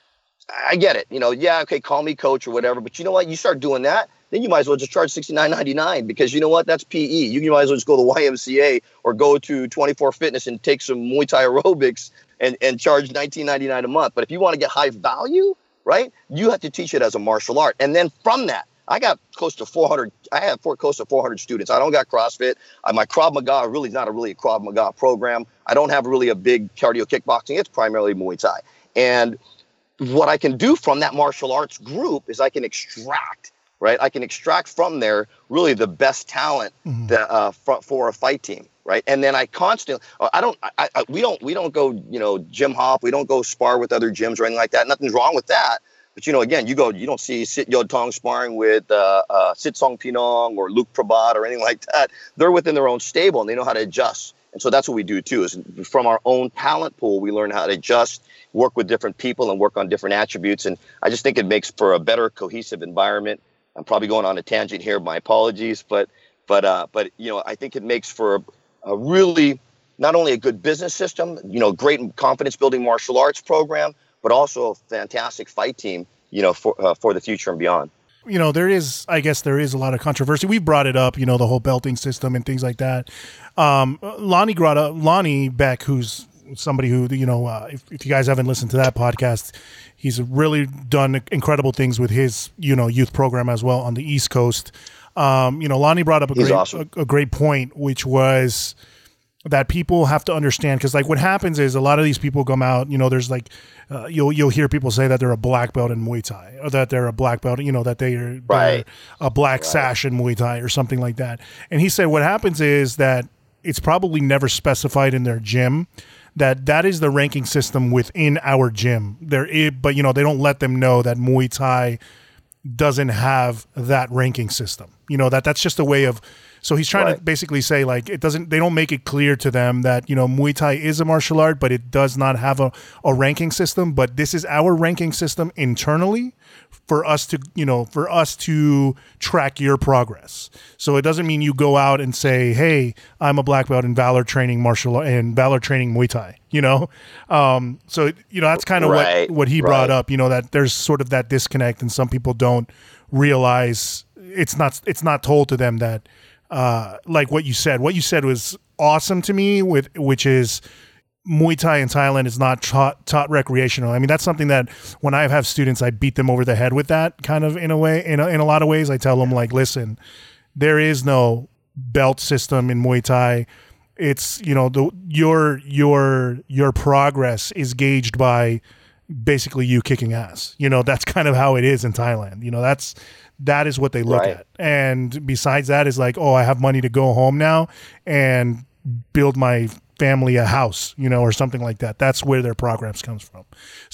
I get it. You know, yeah, okay, call me coach or whatever. But you know what? You start doing that, then you might as well just charge sixty-nine ninety-nine because you know what? That's P E. You might as well just go to Y M C A or go to twenty-four Fitness and take some Muay Thai aerobics and, and charge nineteen ninety-nine a month. But if you want to get high value, right, you have to teach it as a martial art. And then from that, I got close to four hundred. I have four, close to four hundred students. I don't got CrossFit. I, my Krav Maga really is not a really a Krav Maga program. I don't have really a big cardio kickboxing. It's primarily Muay Thai. And what I can do from that martial arts group is I can extract, right? I can extract from there really the best talent mm-hmm. that, uh, for, for a fight team, right? And then I constantly, I don't, I, I, we don't, we don't go, you know, gym hop. We don't go spar with other gyms or anything like that. Nothing's wrong with that. But, you know, again, you go, you don't see Sit Yod Tong sparring with uh, uh, Sit Song Pinong or Luke Prabat or anything like that. They're within their own stable and they know how to adjust. And so that's what we do, too, is from our own talent pool, we learn how to adjust, work with different people and work on different attributes. And I just think it makes for a better cohesive environment. I'm probably going on a tangent here. My apologies. But, but, uh, but you know, I think it makes for a, a really not only a good business system, you know, great confidence building martial arts program, but also a fantastic fight team, you know, for uh, for the future and beyond. You know, there is, I guess there is a lot of controversy. We've brought it up, you know, the whole belting system and things like that. Um, Lonnie brought up, Lonnie Beck, who's somebody who, you know, uh, if, if you guys haven't listened to that podcast, he's really done incredible things with his, you know, youth program as well on the East Coast. Um, you know, Lonnie brought up a he's great, awesome. a, a great point, which was that people have to understand, because like what happens is a lot of these people come out, you know, there's like uh, you'll you'll hear people say that they're a black belt in Muay Thai, or that they're a black belt, you know, that they are right. a black right. sash in Muay Thai or something like that. And he said what happens is that it's probably never specified in their gym that that is the ranking system within our gym. There is, but you know, they don't let them know that Muay Thai doesn't have that ranking system. You know, that that's just a way of. So he's trying right. to basically say, like, it doesn't, they don't make it clear to them that, you know, Muay Thai is a martial art, but it does not have a, a ranking system. But this is our ranking system internally for us to, you know, for us to track your progress. So it doesn't mean you go out and say, hey, I'm a black belt in Valor training martial and Valor training Muay Thai, you know? Um, so, you know, that's kind of right. what, what he brought right. up, you know, that there's sort of that disconnect and some people don't realize it's not, it's not told to them that, Uh, like what you said. What you said was awesome to me, with which is Muay Thai in Thailand is not taught, taught recreational. I mean, that's something that when I have students, I beat them over the head with that kind of in a way. In a, in a lot of ways, I tell them, like, listen, there is no belt system in Muay Thai. It's, you know, the your your your progress is gauged by basically you kicking ass. You know, that's kind of how it is in Thailand. You know, that's that is what they look right. at. And besides that is like, oh, I have money to go home now and build my family a house, you know, or something like that. That's where their progress comes from.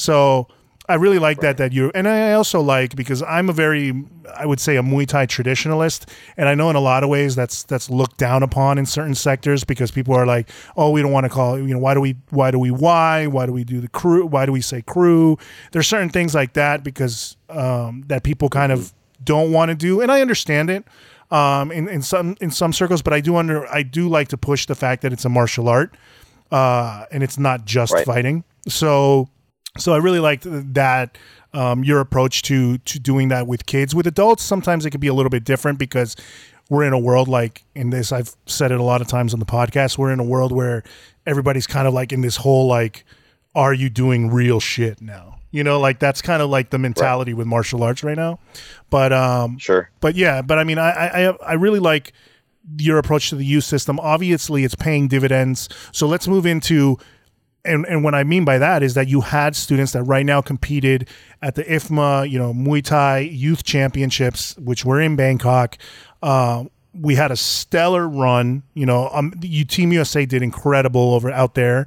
So I really like right. that, that you, and I also like, because I'm a very, I would say a Muay Thai traditionalist. And I know in a lot of ways that's, that's looked down upon in certain sectors, because people are like, oh, we don't want to call it, you know, why do we, why do we, why, why do we do the crew? Why do we say crew? There's certain things like that because, um, that people kind of don't want to do. And I understand it, um, in, in some, in some circles, but I do under, I do like to push the fact that it's a martial art, uh, and it's not just right. fighting. So, So I really liked that, um, your approach to to doing that with kids. With adults, sometimes it could be a little bit different because we're in a world like in this, I've said it a lot of times on the podcast, we're in a world where everybody's kind of like in this whole like, are you doing real shit now? You know, like that's kind of like the mentality right. with martial arts right now. But um, sure. But yeah, but I mean, I, I I really like your approach to the youth system. Obviously, it's paying dividends. So let's move into. And and what I mean by that is that you had students that right now competed at the I F M A, you know, Muay Thai Youth Championships, which were in Bangkok. Uh, we had a stellar run. You know, um, you Team U S A did incredible over out there,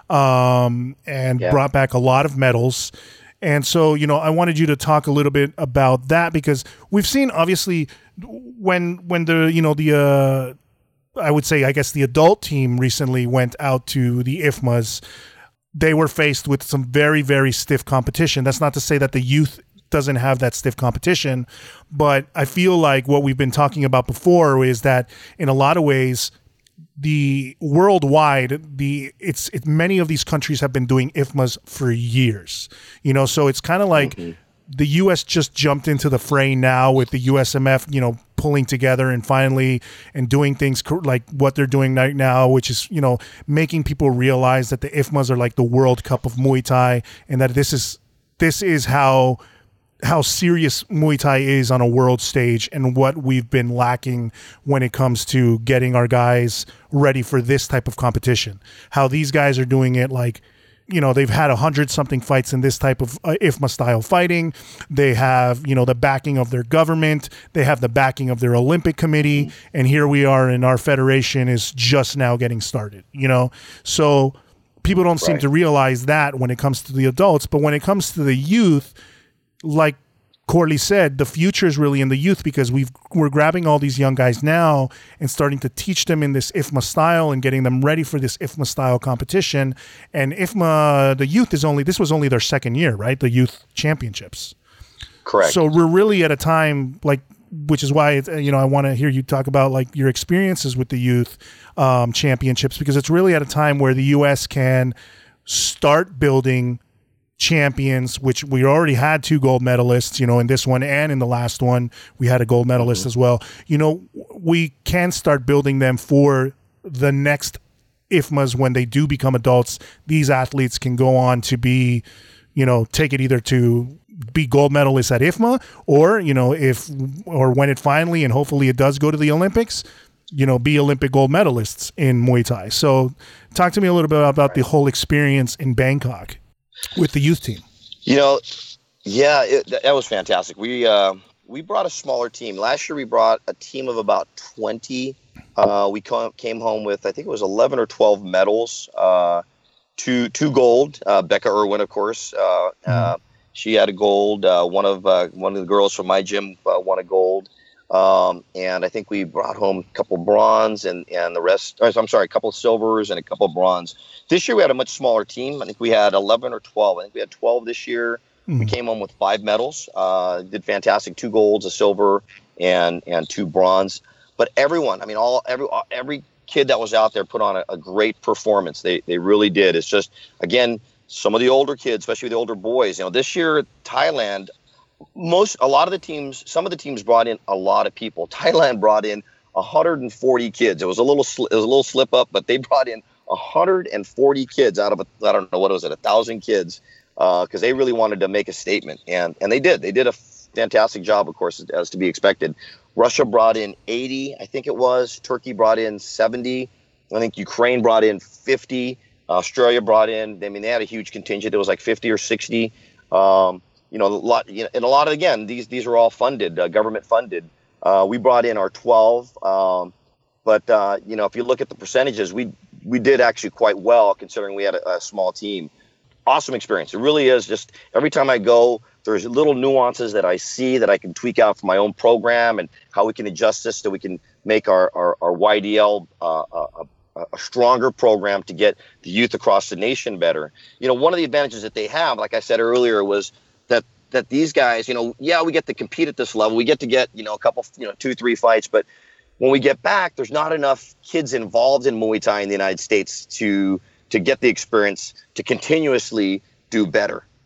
um, and yeah. brought back a lot of medals. And so, you know, I wanted you to talk a little bit about that because we've seen obviously when when the you know the. Uh, I would say, I guess the adult team recently went out to the I F M As. They were faced with some very, very stiff competition. That's not to say that the youth doesn't have that stiff competition, but I feel like what we've been talking about before is that in a lot of ways, the worldwide, the it's it, many of these countries have been doing I F M As for years. You know, so it's kind of like mm-hmm. the U S just jumped into the fray now with the U S M F, you know, pulling together and finally and doing things like what they're doing right now, which is, you know, making people realize that the I F M As are like the World Cup of Muay Thai and that this is this is how how serious Muay Thai is on a world stage and what we've been lacking when it comes to getting our guys ready for this type of competition. How these guys are doing it like, you know, they've had a hundred something fights in this type of uh, I F M A style fighting. They have, you know, the backing of their government. They have the backing of their Olympic committee. And here we are and our federation is just now getting started, you know? So people don't right. seem to realize that when it comes to the adults, but when it comes to the youth, like Corley said, the future is really in the youth because we've, we're grabbing all these young guys now and starting to teach them in this I F M A style and getting them ready for this I F M A style competition. And I F M A, the youth is only, this was only their second year, right? The youth championships. Correct. So we're really at a time like, which is why, you know, I want to hear you talk about like your experiences with the youth um, championships, because it's really at a time where the U S can start building champions, which we already had two gold medalists, you know, in this one and in the last one, we had a gold medalist mm-hmm. as well. You know, we can start building them for the next I F M As when they do become adults. These athletes can go on to be, you know, take it either to be gold medalists at I F M A or, you know, if, or when it finally, and hopefully it does go to the Olympics, you know, be Olympic gold medalists in Muay Thai. So talk to me a little bit about the whole experience in Bangkok with the youth team. You know, yeah, it, that was fantastic. We uh, we brought a smaller team. Last year we brought a team of about twenty. Uh, we co- came home with, I think it was eleven or twelve medals, uh, two two gold. Uh, Becca Irwin, of course, uh, mm-hmm. uh, she had a gold. Uh, one of uh, one of the girls from my gym uh, won a gold. Um, and I think we brought home a couple bronze and, and the rest, or, I'm sorry, a couple of silvers and a couple of bronze. This year we had a much smaller team. I think we had eleven or twelve. I think we had twelve this year. Mm. We came home with five medals, uh, did fantastic, two golds, a silver, and, and two bronze. But everyone, I mean, all, every, every kid that was out there put on a, a great performance. They, they really did. It's just, again, some of the older kids, especially the older boys, you know, this year, Thailand, Most, a lot of the teams, some of the teams brought in a lot of people. Thailand brought in one hundred forty kids. It was a little, sli- it was a little slip up, but they brought in one hundred forty kids out of, a, I don't know, what was it, a thousand kids, because uh, they really wanted to make a statement, and and they did. They did a fantastic job, of course, as to be expected. Russia brought in eighty, I think it was. Turkey brought in seventy. I think Ukraine brought in fifty. Australia brought in, I mean, they had a huge contingent. It was like fifty or sixty. Um, You know, a lot, you know, and a lot of, again, these these are all funded, uh, government funded. Uh, we brought in our twelve, um, but uh, you know, if you look at the percentages, we we did actually quite well considering we had a, a small team. Awesome experience. It really is. Just every time I go, there's little nuances that I see that I can tweak out for my own program and how we can adjust this so we can make our our, our Y D L uh, a, a stronger program to get the youth across the nation better. You know, one of the advantages that they have, like I said earlier, was that that these guys, you know, yeah, we get to compete at this level. We get to get, you know, a couple, you know, two, three fights. But when we get back, there's not enough kids involved in Muay Thai in the United States to to get the experience to continuously do better,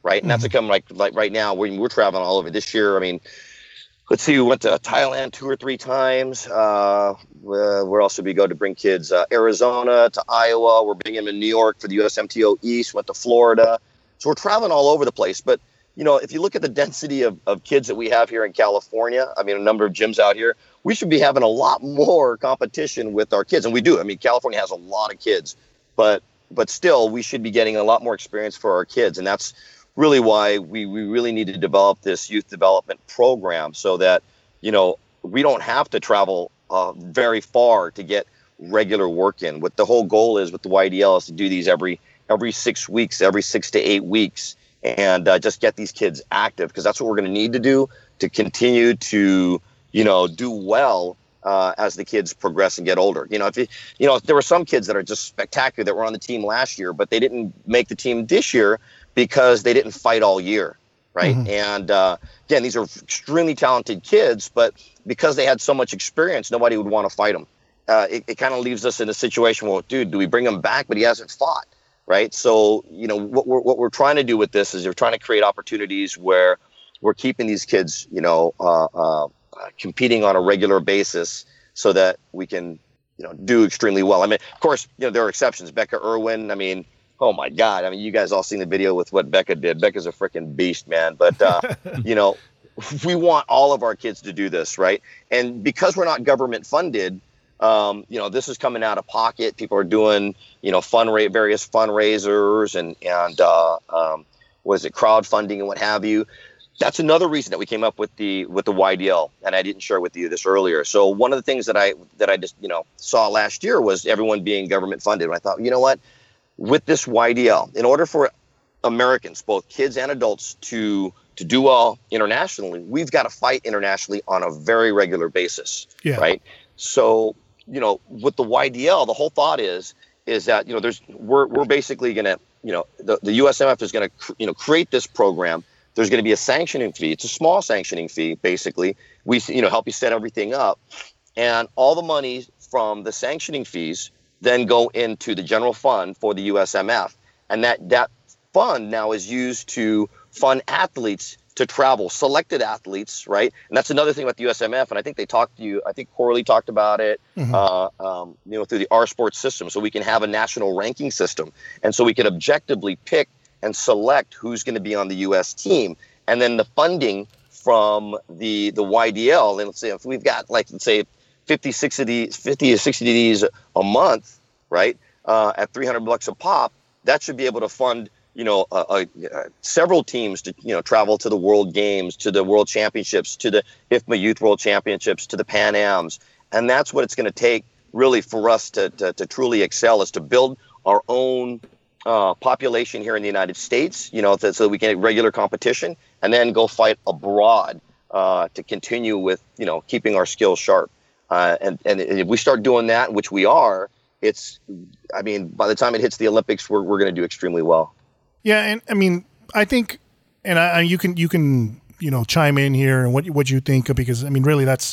right? And that's Mhm. become like like right now we're, we're traveling all over this year. I mean, let's see, we went to Thailand two or three times. Uh, where else did we go to bring kids? Uh, Arizona to Iowa. We're bringing them in New York for the U S M T O East. Went to Florida. So we're traveling all over the place. But, you know, if you look at the density of, of kids that we have here in California, I mean, a number of gyms out here, we should be having a lot more competition with our kids. And we do. I mean, California has a lot of kids. But but still, we should be getting a lot more experience for our kids. And that's really why we, we really need to develop this youth development program so that, you know, we don't have to travel uh, very far to get regular work in. What the whole goal is with the Y D L is to do these every every six weeks, every six to eight weeks, and uh, just get these kids active, because that's what we're going to need to do to continue to, you know, do well uh, as the kids progress and get older. You know, if you, you know, there were some kids that are just spectacular that were on the team last year, but they didn't make the team this year because they didn't fight all year, right? Mm-hmm. And uh, again, these are extremely talented kids, but because they had so much experience, nobody would want to fight them. Uh, it it kind of leaves us in a situation where, dude, do we bring him back? But he hasn't fought, right? So, you know, what we're what we're trying to do with this is we're trying to create opportunities where we're keeping these kids, you know, uh, uh, competing on a regular basis, so that we can, you know, do extremely well. I mean, of course, you know, there are exceptions. Becca Irwin, I mean, oh my God. I mean, you guys all seen the video with what Becca did. Becca's a freaking beast, man. But, uh, you know, we want all of our kids to do this, right? And because we're not government funded, um, you know, this is coming out of pocket. People are doing, you know, fund rate, various fundraisers and, and uh, um, was it crowdfunding and what have you. That's another reason that we came up with the with the Y D L, and I didn't share with you this earlier. So one of the things that I that I just, you know, saw last year was everyone being government funded. And I thought, you know what? With this Y D L, in order for Americans, both kids and adults, to to do well internationally, we've got to fight internationally on a very regular basis, yeah. right? So, you know, with the Y D L, the whole thought is is that, you know, there's we're we're basically going to, you know, the, the U S M F is going to, you know, create this program. There's going to be a sanctioning fee. It's a small sanctioning fee, basically. We, you know, help you set everything up, and all the money from the sanctioning fees then go into the general fund for the U S M F. And that, that fund now is used to fund athletes to travel, selected athletes, right? And that's another thing about the U S M F. And I think they talked to you, I think Corley talked about it, mm-hmm. uh, um, you know, through the R Sports system. So we can have a national ranking system. And so we can objectively pick and select who's going to be on the U S team. And then the funding from the, the Y D L, and let's say if we've got, like, let's say, fifty, sixty, fifty to sixty of these a month, right? Uh, at three hundred bucks a pop, that should be able to fund, you know, uh, uh, several teams to, you know, travel to the World Games, to the World Championships, to the I F M A Youth World Championships, to the Pan Ams. And that's what it's going to take really for us to, to, to truly excel, is to build our own uh, population here in the United States, you know, so, so we can get regular competition, and then go fight abroad uh, to continue with, you know, keeping our skills sharp. Uh, and, and if we start doing that, which we are, it's, I mean, by the time it hits the Olympics, we're we're going to do extremely well. Yeah, and I mean, I think, and I, you can you can you know chime in here and what what you think, because I mean, really, that's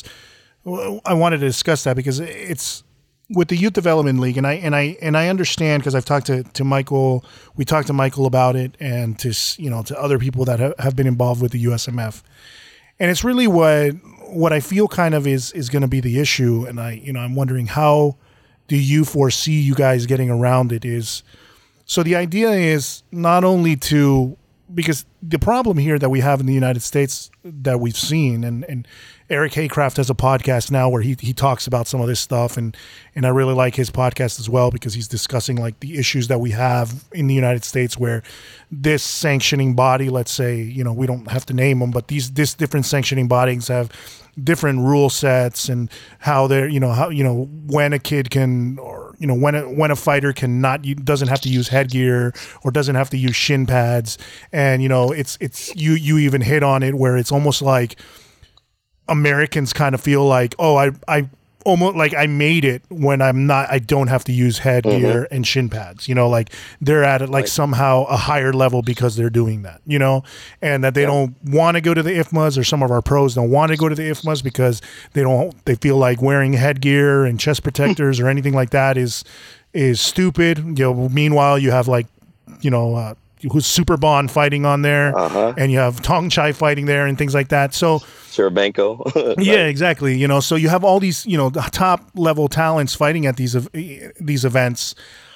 I wanted to discuss that, because it's with the Youth Development League, and I and I and I understand, because I've talked to, to Michael, we talked to Michael about it, and to you know to other people that have, have been involved with the U S M F, and it's really what what I feel kind of is is going to be the issue, and I you know I'm wondering, how do you foresee you guys getting around it? Is so the idea is not only to, because the problem here that we have in the United States that we've seen, and, and Eric Haycraft has a podcast now where he he talks about some of this stuff, and and I really like his podcast as well, because he's discussing like the issues that we have in the United States, where this sanctioning body, let's say, you know, we don't have to name them, but these this different sanctioning bodies have different rule sets, and how they're, you know, how, you know, when a kid can, or, you know, when a, when a fighter can not, doesn't have to use headgear, or doesn't have to use shin pads. And, you know, it's, it's, you, you even hit on it, where it's almost like Americans kind of feel like, oh, I, I almost like I made it when I'm not, I don't have to use headgear mm-hmm. and shin pads, you know, like they're at it like right. somehow a higher level because they're doing that, you know, and that they yeah. don't want to go to the I F M As, or some of our pros don't want to go to the I F M As because they don't, they feel like wearing headgear and chest protectors or anything like that is, is stupid. You know, meanwhile you have like, you know, uh, who's Super Bond fighting on there, Uh-huh. and you have Tong Chai fighting there, and things like that. So, Sarabenko. yeah, exactly. You know, so you have all these, you know, top level talents fighting at these ev- these events,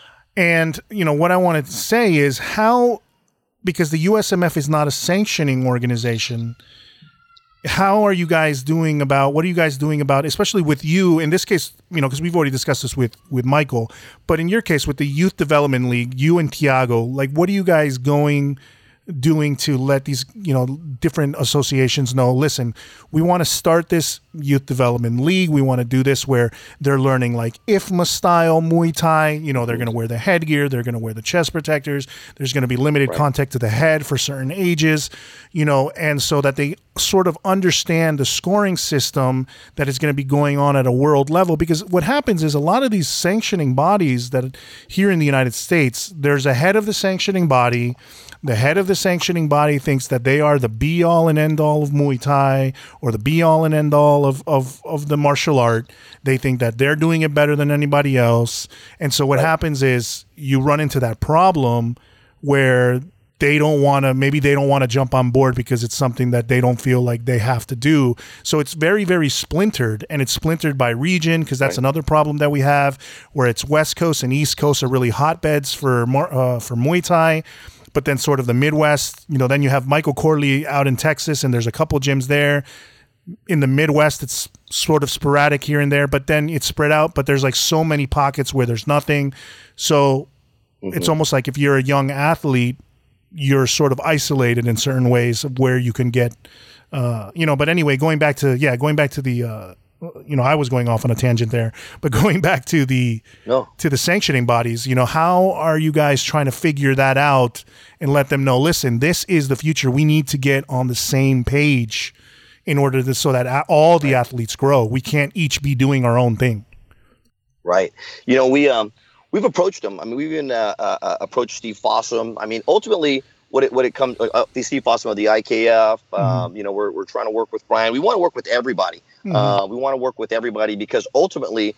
and you know what I wanted to say is how, because the U S M F is not a sanctioning organization. How are you guys doing about, what are you guys doing about, especially with you, in this case, you know, because we've already discussed this with, with Michael, but in your case, with the Youth Development League, you and Tiago, like, what are you guys going, doing to let these, you know, different associations know, listen, we want to start this Youth Development League. We want to do this where they're learning like I F M A style Muay Thai. You know, they're going to wear the headgear. They're going to wear the chest protectors. There's going to be limited Right. contact to the head for certain ages, you know, and so that they sort of understand the scoring system that is going to be going on at a world level. Because what happens is a lot of these sanctioning bodies that here in the United States, there's a head of the sanctioning body. The head of the sanctioning body thinks that they are the be all and end all of Muay Thai or the be all and end all of, of, of the martial art. They think that they're doing it better than anybody else. And so what Right. happens is you run into that problem where they don't want to, maybe they don't want to jump on board because it's something that they don't feel like they have to do. So it's very, very splintered, and it's splintered by region, because that's Right. another problem that we have, where it's West Coast and East Coast are really hotbeds for Mar- uh, for Muay Thai. But then sort of the Midwest, you know, then you have Michael Corley out in Texas, and there's a couple gyms there. In the Midwest, it's sort of sporadic here and there, but then it's spread out. But there's like so many pockets where there's nothing. So Mm-hmm. it's almost like if you're a young athlete, you're sort of isolated in certain ways of where you can get, uh, you know. But anyway, going back to, yeah, going back to the, uh, you know, I was going off on a tangent there, but going back to the, No. to the sanctioning bodies, you know, how are you guys trying to figure that out and let them know, listen, this is the future. We need to get on the same page in order to, so that a- all the athletes grow. We can't each be doing our own thing. Right. You know, we um we've approached them. I mean, we've even uh, uh, approached Steve Fossum. I mean, ultimately, what it what it comes, uh, the Steve Fossum of the I K F. Um, Mm-hmm. You know, we're we're trying to work with Brian. We want to work with everybody. Mm-hmm. Uh, we want to work with everybody because ultimately,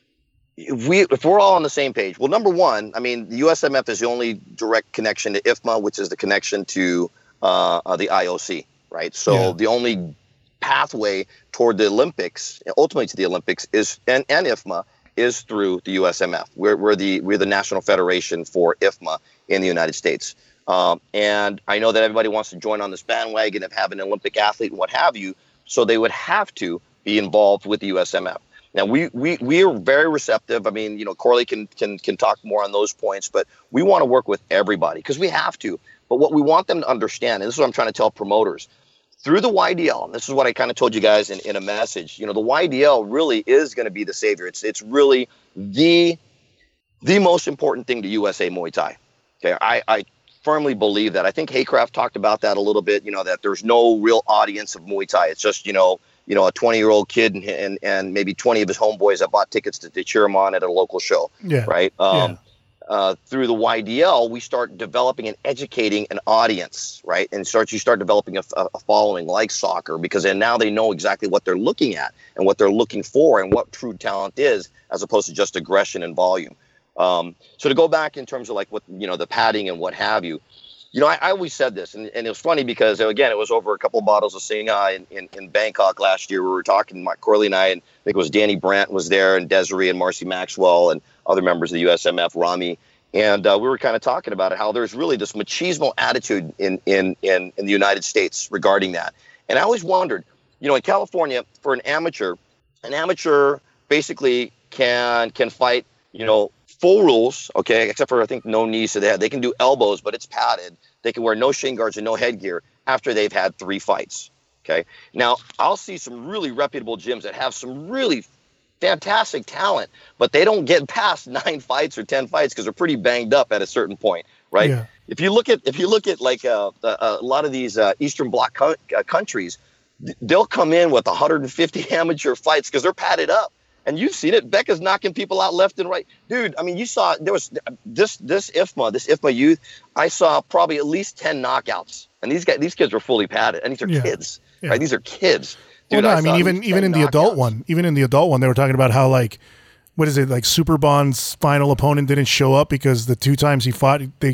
if we if we're all on the same page, well, number one, I mean, the U S M F is the only direct connection to I F M A, which is the connection to uh, uh, the I O C, right? So Yeah. the only pathway toward the Olympics, ultimately to the Olympics, is and, and I F M A is through the U S M F. We're we're the we're the National Federation for I F M A in the United States. Um, and I know that everybody wants to join on this bandwagon of having an Olympic athlete and what have you. So they would have to be involved with the U S M F. Now we we we are very receptive. I mean, you know, Corley can can can talk more on those points, but we want to work with everybody because we have to. But what we want them to understand, and this is what I'm trying to tell promoters, through the Y D L, and this is what I kind of told you guys in, in a message, you know, the Y D L really is going to be the savior. It's it's really the the most important thing to U S A Muay Thai. Okay, I, I firmly believe that. I think Haycraft talked about that a little bit, you know, that there's no real audience of Muay Thai. It's just, you know, you know, a twenty-year-old kid and, and and maybe twenty of his homeboys that bought tickets to, to cheer him on at a local show, Yeah. right? Um, Yeah. Uh, through the Y D L, we start developing and educating an audience, right? And start you start developing a, a following like soccer, because then now they know exactly what they're looking at and what they're looking for and what true talent is, as opposed to just aggression and volume. Um, so to go back in terms of like what, you know, the padding and what have you, you know, I, I always said this, and, and it was funny because, again, it was over a couple of bottles of Singha in, in, in Bangkok last year. We were talking, Mike Corley and I, and I think it was Danny Brandt was there, and Desiree and Marcy Maxwell and other members of the U S M F, Rami. And uh, we were kind of talking about it, how there's really this machismo attitude in, in, in, in the United States regarding that. And I always wondered, you know, in California, for an amateur, an amateur basically can can fight, you know, full rules, okay, except for I think no knees. So they have, they can do elbows, but it's padded. They can wear no shin guards and no headgear after they've had three fights. Okay. Now I'll see some really reputable gyms that have some really fantastic talent, but they don't get past nine fights or ten fights because they're pretty banged up at a certain point, right? Yeah. If you look at if you look at like uh, a, a lot of these uh, Eastern Bloc co- uh, countries, th- they'll come in with one hundred fifty amateur fights because they're padded up. And you've seen it. Becca's knocking people out left and right. Dude, I mean, you saw there was this this I F M A, this I F M A youth. I saw probably at least ten knockouts. And these guys, these kids were fully padded. And these are Yeah. kids, Yeah. right? These are kids. Well, Dude, no, I, saw mean, at even least even ten in the adult knockouts. one, even in the adult one, they were talking about how, like, what is it, like Super Bond's final opponent didn't show up because the two times he fought, they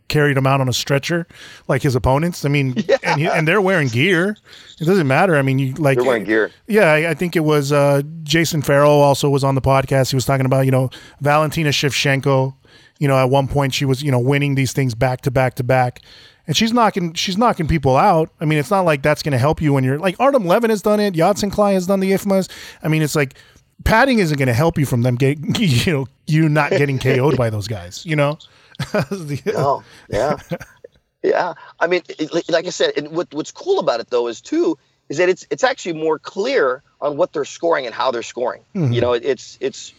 carried him out on a stretcher like his opponents. I mean, Yeah. and, he, and they're wearing gear. It doesn't matter. I mean, you like They're wearing gear. Yeah, I, I think it was uh, Jason Farrell also was on the podcast. He was talking about, you know, Valentina Shevchenko. You know, at one point she was, you know, winning these things back to back to back. And she's knocking she's knocking people out. I mean, it's not like that's going to help you when you're like Artem Levin has done it. Yodsanklai has done the I F M As. I mean, it's like padding isn't going to help you from them get you know you not getting K O'd by those guys. You know. Oh yeah, yeah. I mean, it, like I said, and what, what's cool about it though is too is that it's it's actually more clear on what they're scoring and how they're scoring. Mm-hmm. You know, it, it's it's.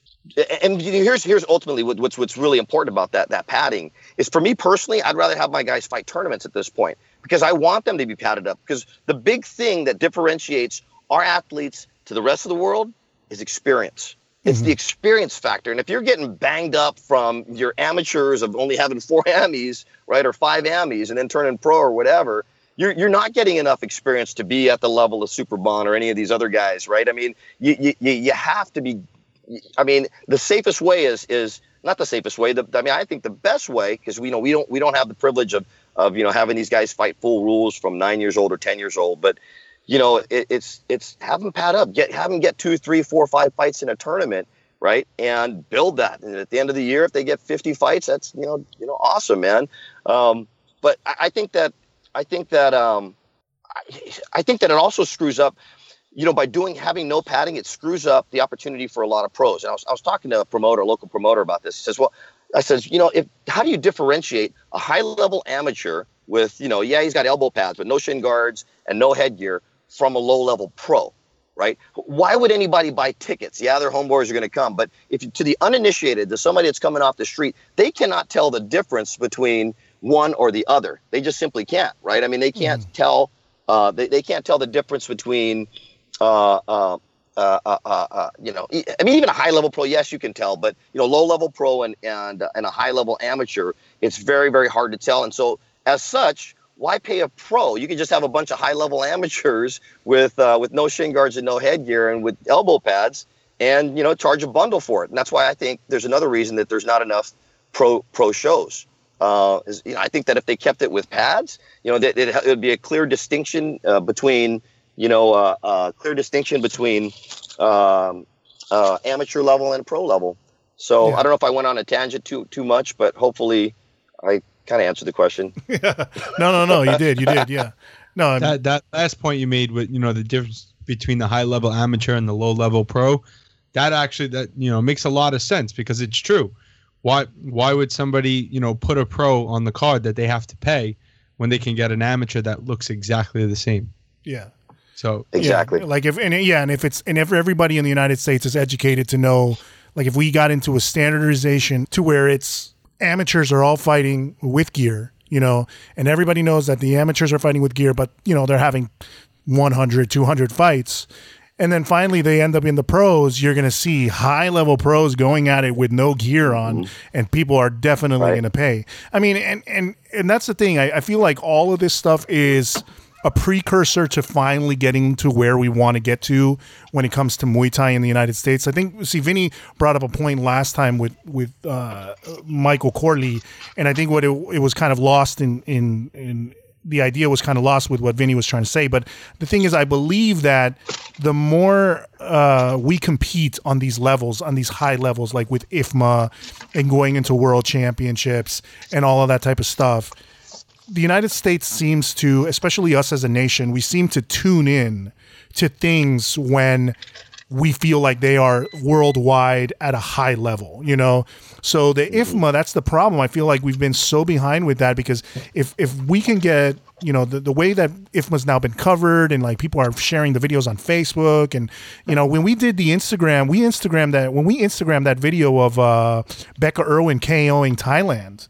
And here's here's ultimately what, what's what's really important about that that padding is for me personally, I'd rather have my guys fight tournaments at this point because I want them to be padded up. Because the big thing that differentiates our athletes to the rest of the world is experience. It's mm-hmm. the experience factor. And if you're getting banged up from your amateurs of only having four Amis, right, or five Amis, and then turning pro or whatever, you're you're not getting enough experience to be at the level of Superbon or any of these other guys, right? I mean, you you you have to be. I mean, the safest way is is not the safest way. The, I mean, I think the best way, because we know we don't we don't have the privilege of of you know having these guys fight full rules from nine years old or ten years old. But you know, it, it's it's have them pad up, get have them get two, three, four, five fights in a tournament, right, and build that. And at the end of the year, if they get fifty fights, that's you know you know awesome, man. Um, but I, I think that I think that um, I, I think that it also screws up. You know, by doing having no padding, it screws up the opportunity for a lot of pros. And I was, I was talking to a promoter, a local promoter about this. He says, well, I says, you know, if how do you differentiate a high-level amateur with, you know, yeah, he's got elbow pads, but no shin guards and no headgear from a low-level pro, right? Why would anybody buy tickets? Yeah, their homeboys are going to come. But if you, to the uninitiated, to somebody that's coming off the street, they cannot tell the difference between one or the other. They just simply can't, right? I mean, they can't mm. tell, uh, they, they can't tell the difference between, Uh, uh, uh, uh, uh, you know, I mean, even a high level pro, yes, you can tell, but you know, low level pro and and uh, and a high level amateur, it's very very hard to tell. And so, as such, why pay a pro? You can just have a bunch of high level amateurs with uh, with no shin guards and no headgear and with elbow pads, and you know, charge a bundle for it. And that's why I think there's another reason that there's not enough pro pro shows. Uh, is, you know, I think that if they kept it with pads, you know, that it, it would be a clear distinction uh, between. You know, uh, uh, clear distinction between um, uh, amateur level and pro level. So yeah. I don't know if I went on a tangent too too much, but hopefully I kind of answered the question. yeah. No, no, no, you did, you did, yeah. No, I'm, that that last point you made with you know the difference between the high level amateur and the low level pro, that actually that you know makes a lot of sense because it's true. Why why would somebody you know put a pro on the card that they have to pay when they can get an amateur that looks exactly the same? Yeah. So exactly, yeah, like if and yeah, and if it's and if everybody in the United States is educated to know, like if we got into a standardization to where it's amateurs are all fighting with gear, you know, and everybody knows that the amateurs are fighting with gear, but you know they're having one hundred, two hundred fights, and then finally they end up in the pros. You're going to see high level pros going at it with no gear on, mm-hmm. and people are definitely right. going to pay. I mean, and and and that's the thing. I, I feel like all of this stuff is a precursor to finally getting to where we want to get to when it comes to Muay Thai in the United States. I think, see, Vinny brought up a point last time with with uh, Michael Corley, and I think what it, it was kind of lost in, in in the idea was kind of lost with what Vinny was trying to say. But the thing is, I believe that the more uh, we compete on these levels, on these high levels, like with I F M A and going into world championships and all of that type of stuff, the United States seems to, especially us as a nation, we seem to tune in to things when we feel like they are worldwide at a high level, you know? So the I F M A, that's the problem. I feel like we've been so behind with that because if if we can get, you know, the, the way that I F M A's now been covered and like people are sharing the videos on Facebook and, you know, when we did the Instagram, we Instagrammed that, when we Instagrammed that video of uh, Becca Irwin KOing Thailand,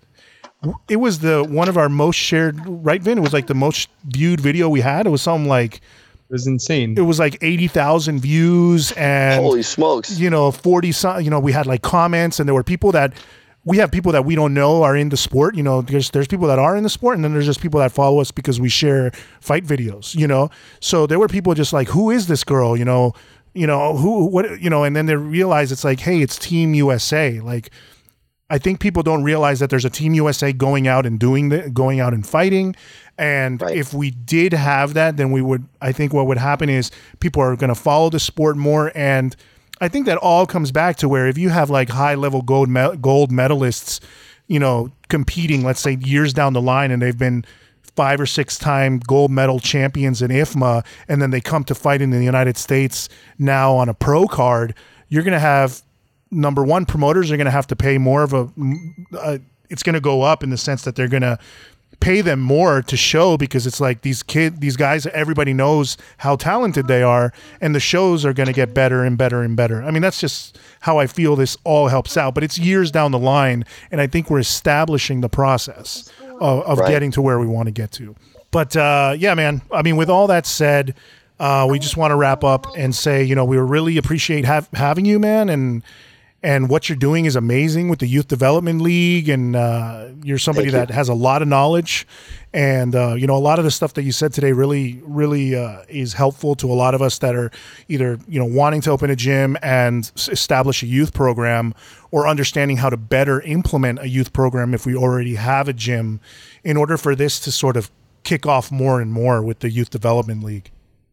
it was the one of our most shared, right, Vin? It was like the most viewed video we had. It was something like, it was insane. It was like eighty thousand views and holy smokes, you know, forty, you know, we had like comments and there were people that, we have people that we don't know are in the sport. You know, there's, there's people that are in the sport and then there's just people that follow us because we share fight videos, you know? So there were people just like, who is this girl? You know, you know, who, what, you know, and then they realize it's like, hey, it's Team U S A. Like, I think people don't realize that there's a Team U S A going out and doing the, going out and fighting. And Right. if we did have that, then we would, I think what would happen is people are going to follow the sport more. And I think that all comes back to where if you have like high level gold, me- gold medalists, you know, competing, let's say years down the line, and they've been five or six time gold medal champions in I F M A, and then they come to fight in the United States now on a pro card, you're going to have, number one, promoters are going to have to pay more of a, uh, it's going to go up in the sense that they're going to pay them more to show, because it's like these kid, these guys, everybody knows how talented they are, and the shows are going to get better and better and better. I mean, that's just how I feel this all helps out, but it's years down the line, and I think we're establishing the process of, of Right. getting to where we want to get to. But uh, yeah, man, I mean, with all that said, uh, we just want to wrap up and say, you know, we really appreciate have, having you, man, and and what you're doing is amazing with the Youth Development League, and uh, you're somebody Thank you. that has a lot of knowledge, and uh, you know, a lot of the stuff that you said today really, really uh, is helpful to a lot of us that are either, you know, wanting to open a gym and s- establish a youth program, or understanding how to better implement a youth program if we already have a gym, in order for this to sort of kick off more and more with the Youth Development League.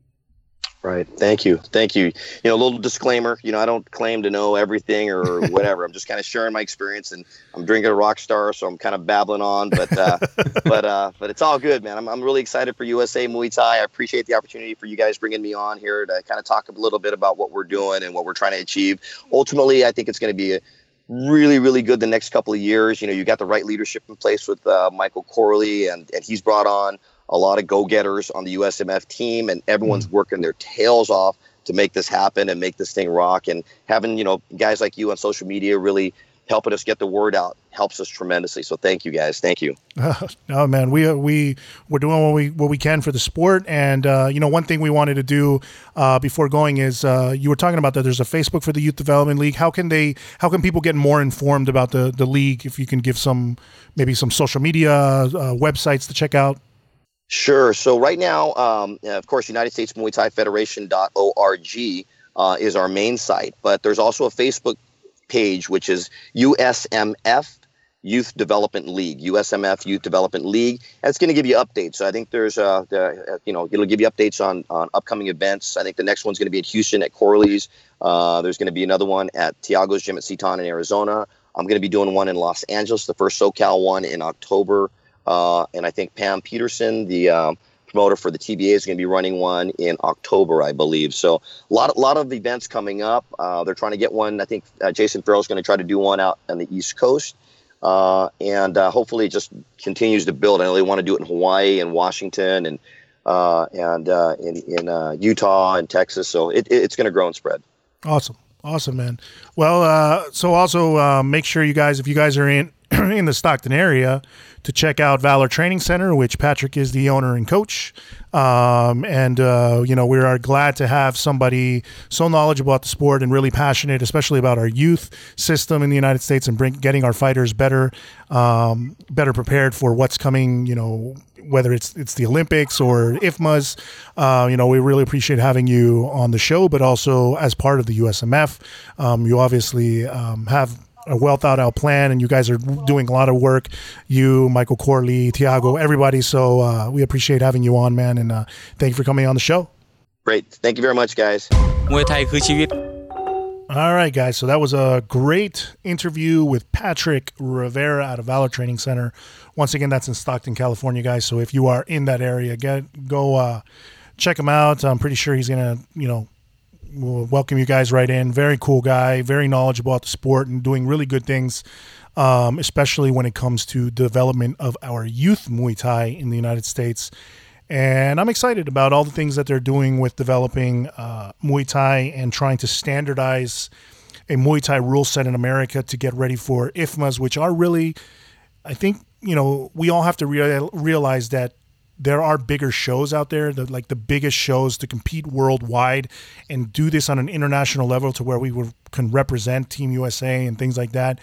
Right. Thank you. Thank you. You know, a little disclaimer, you know, I don't claim to know everything or whatever. I'm just kind of sharing my experience, and I'm drinking a rock star, so I'm kind of babbling on, but, uh, but, uh, but it's all good, man. I'm, I'm really excited for U S A Muay Thai. I appreciate the opportunity for you guys bringing me on here to kind of talk a little bit about what we're doing and what we're trying to achieve. Ultimately, I think it's going to be a really, really good the next couple of years. You know, you got the right leadership in place with uh, Michael Corley, and, and he's brought on a lot of go-getters on the U S M F team, and everyone's working their tails off to make this happen and make this thing rock. And having, you know, guys like you on social media really helping us get the word out helps us tremendously. So thank you, guys. Thank you. Oh man, we we we're doing what we what we can for the sport, and uh, you know, one thing we wanted to do uh, before going is uh, you were talking about that there's a Facebook for the Youth Development League. How can they? How can people get more informed about the the league? If you can give some maybe some social media uh, websites to check out. Sure. So right now, um, of course, United States Muay Thai Federation dot org uh, is our main site, but there's also a Facebook page, which is U S M F Youth Development League, U S M F Youth Development League. And it's going to give you updates. So I think there's, uh, the, you know, it'll give you updates on, on upcoming events. I think the next one's going to be at Houston at Corley's. Uh, there's going to be another one at Tiago's Gym at Seton in Arizona. I'm going to be doing one in Los Angeles, the first SoCal one in October. Uh, and I think Pam Peterson, the um, promoter for the T B A, is going to be running one in October, I believe. So a lot, a lot of events coming up. Uh, they're trying to get one. I think uh, Jason Farrell's going to try to do one out on the East Coast. Uh, and uh, hopefully it just continues to build. I know they want to do it in Hawaii and Washington and uh, and uh, in, in uh, Utah and Texas. So it, it, it's going to grow and spread. Awesome. Awesome, man. Well, uh, so also uh, make sure you guys, if you guys are in in the Stockton area, to check out Valor Training Center, which Patrick is the owner and coach. Um, and, uh, you know, we are glad to have somebody so knowledgeable about the sport and really passionate, especially about our youth system in the United States, and bring, getting our fighters better, um, better prepared for what's coming, you know, whether it's it's the Olympics or I F M As. Uh, you know, we really appreciate having you on the show, but also as part of the U S M F. Um, you obviously um, have a well thought out plan, and you guys are doing a lot of work. You, Michael Corley, Tiago, everybody. So uh, we appreciate having you on, man, and uh, thank you for coming on the show. Great. Thank you very much, guys. มวยไทยคือชีวิต All right, guys. So that was a great interview with Patrick Rivera out of Valor Training Center. Once again, that's in Stockton, California, guys. So if you are in that area, get go uh, check him out. I'm pretty sure he's gonna, you know, we'll welcome you guys right in. Very cool guy, very knowledgeable about the sport, and doing really good things, um, especially when it comes to development of our youth Muay Thai in the United States. And I'm excited about all the things that they're doing with developing uh, Muay Thai and trying to standardize a Muay Thai rule set in America to get ready for I F M As, which are really, I think, you know, we all have to rea- realize that there are bigger shows out there, that like the biggest shows to compete worldwide and do this on an international level to where we will, can represent Team U S A and things like that.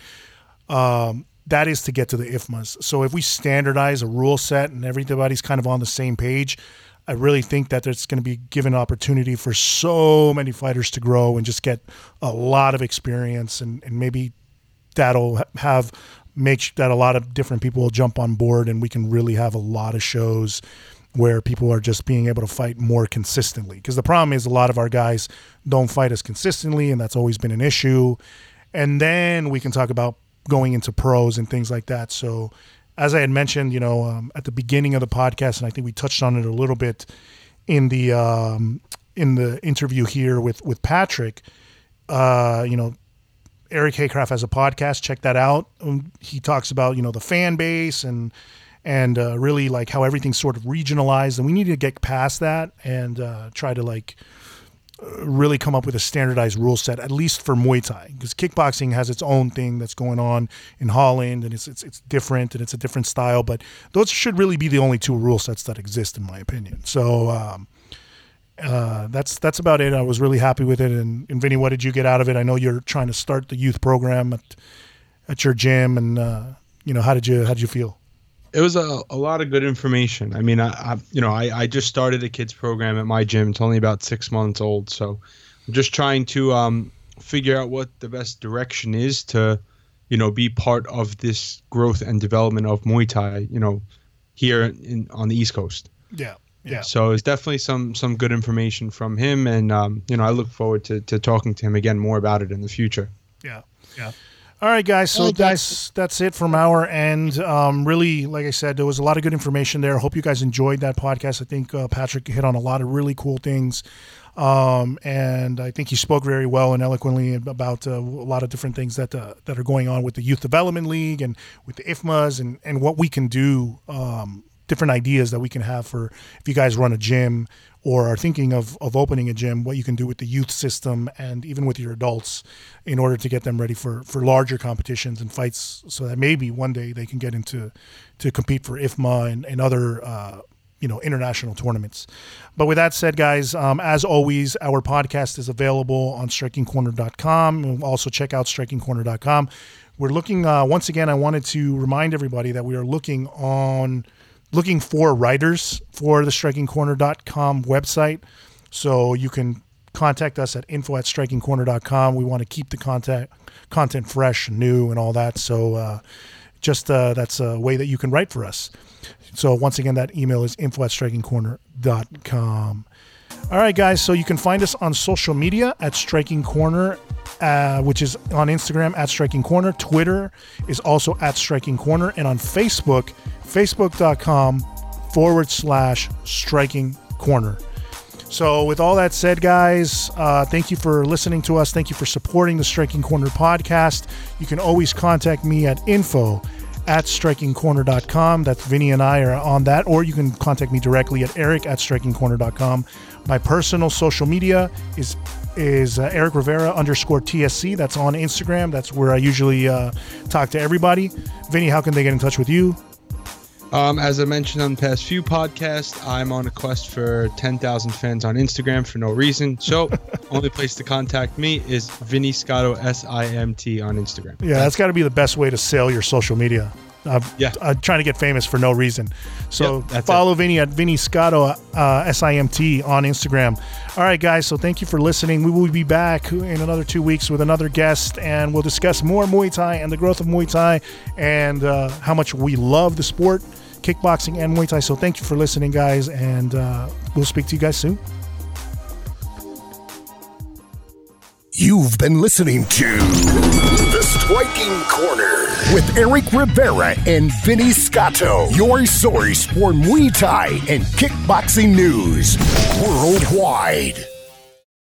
Um, that is to get to the I F M As. So if we standardize a rule set and everybody's kind of on the same page, I really think that there's going to be given opportunity for so many fighters to grow and just get a lot of experience and, and maybe that'll have make that a lot of different people will jump on board, and we can really have a lot of shows where people are just being able to fight more consistently. Because the problem is a lot of our guys don't fight as consistently, and that's always been an issue. And then we can talk about going into pros and things like that. So as I had mentioned, you know, um, at the beginning of the podcast, and I think we touched on it a little bit in the um, in the interview here with, with Patrick, uh, you know, Eric Haycraft has a podcast. Check that out. Um, he talks about, you know, the fan base and and uh, really like how everything's sort of regionalized, and we need to get past that and uh, try to like really come up with a standardized rule set, at least for Muay Thai, because kickboxing has its own thing that's going on in Holland, and it's it's it's different and it's a different style. But those should really be the only two rule sets that exist, in my opinion. So um, uh, that's that's about it. I was really happy with it. And, and Vinny, what did you get out of it? I know you're trying to start the youth program at at your gym, and uh, you know, how did you how did you feel? It was a, a lot of good information. I mean, I, I you know, I, I just started a kids program at my gym. It's only about six months old. So I'm just trying to um, figure out what the best direction is to, you know, be part of this growth and development of Muay Thai, you know, here in on the East Coast. Yeah. Yeah. So it's definitely some some good information from him. And, um, you know, I look forward to, to talking to him again more about it in the future. Yeah. Yeah. All right, guys. So that's that's it from our end. Um, really, like I said, there was a lot of good information there. I hope you guys enjoyed that podcast. I think uh, Patrick hit on a lot of really cool things, um, and I think he spoke very well and eloquently about uh, a lot of different things that uh, that are going on with the Youth Development League and with the I F M As and and what we can do. Um, different ideas that we can have for if you guys run a gym or are thinking of, of opening a gym, what you can do with the youth system and even with your adults in order to get them ready for, for larger competitions and fights so that maybe one day they can get into to compete for I F M A and, and other uh, you know, international tournaments. But with that said, guys, um, as always, our podcast is available on striking corner dot com. And also check out striking corner dot com. We're looking, uh, once again, I wanted to remind everybody that we are looking on looking for writers for the striking corner dot com website. So you can contact us at info at striking corner dot com. We want to keep the contact, content fresh and new and all that. So uh, just uh, that's a way that you can write for us. So once again, that email is info at striking corner dot com. All right, guys. So you can find us on social media at Striking Corner, uh, which is on Instagram at Striking Corner. Twitter is also at Striking Corner. And on Facebook, facebook.com forward slash Striking Corner. So with all that said, guys, uh, thank you for listening to us. Thank you for supporting the Striking Corner podcast. You can always contact me at info at striking corner dot com. That's Vinny and I are on that. Or you can contact me directly at eric at striking corner dot com. My personal social media is is uh, Eric Rivera underscore T S C. That's on Instagram. That's where I usually uh, talk to everybody. Vinny, how can they get in touch with you? Um, as I mentioned on the past few podcasts, I'm on a quest for ten thousand fans on Instagram for no reason. So only place to contact me is Vinny Scotto, S I M T on Instagram. Yeah, that's got to be the best way to sell your social media. Uh, yeah. I'm trying to get famous for no reason. So yep, follow it. Vinny at Vinny Scotto, uh, S I M T on Instagram. All right, guys. So thank you for listening. We will be back in another two weeks with another guest, and we'll discuss more Muay Thai and the growth of Muay Thai and uh, how much we love the sport, kickboxing and Muay Thai. So thank you for listening, guys, and uh, we'll speak to you guys soon. You've been listening to The Striking Corner with Eric Rivera and Vinny Scotto, your source for Muay Thai and kickboxing news worldwide.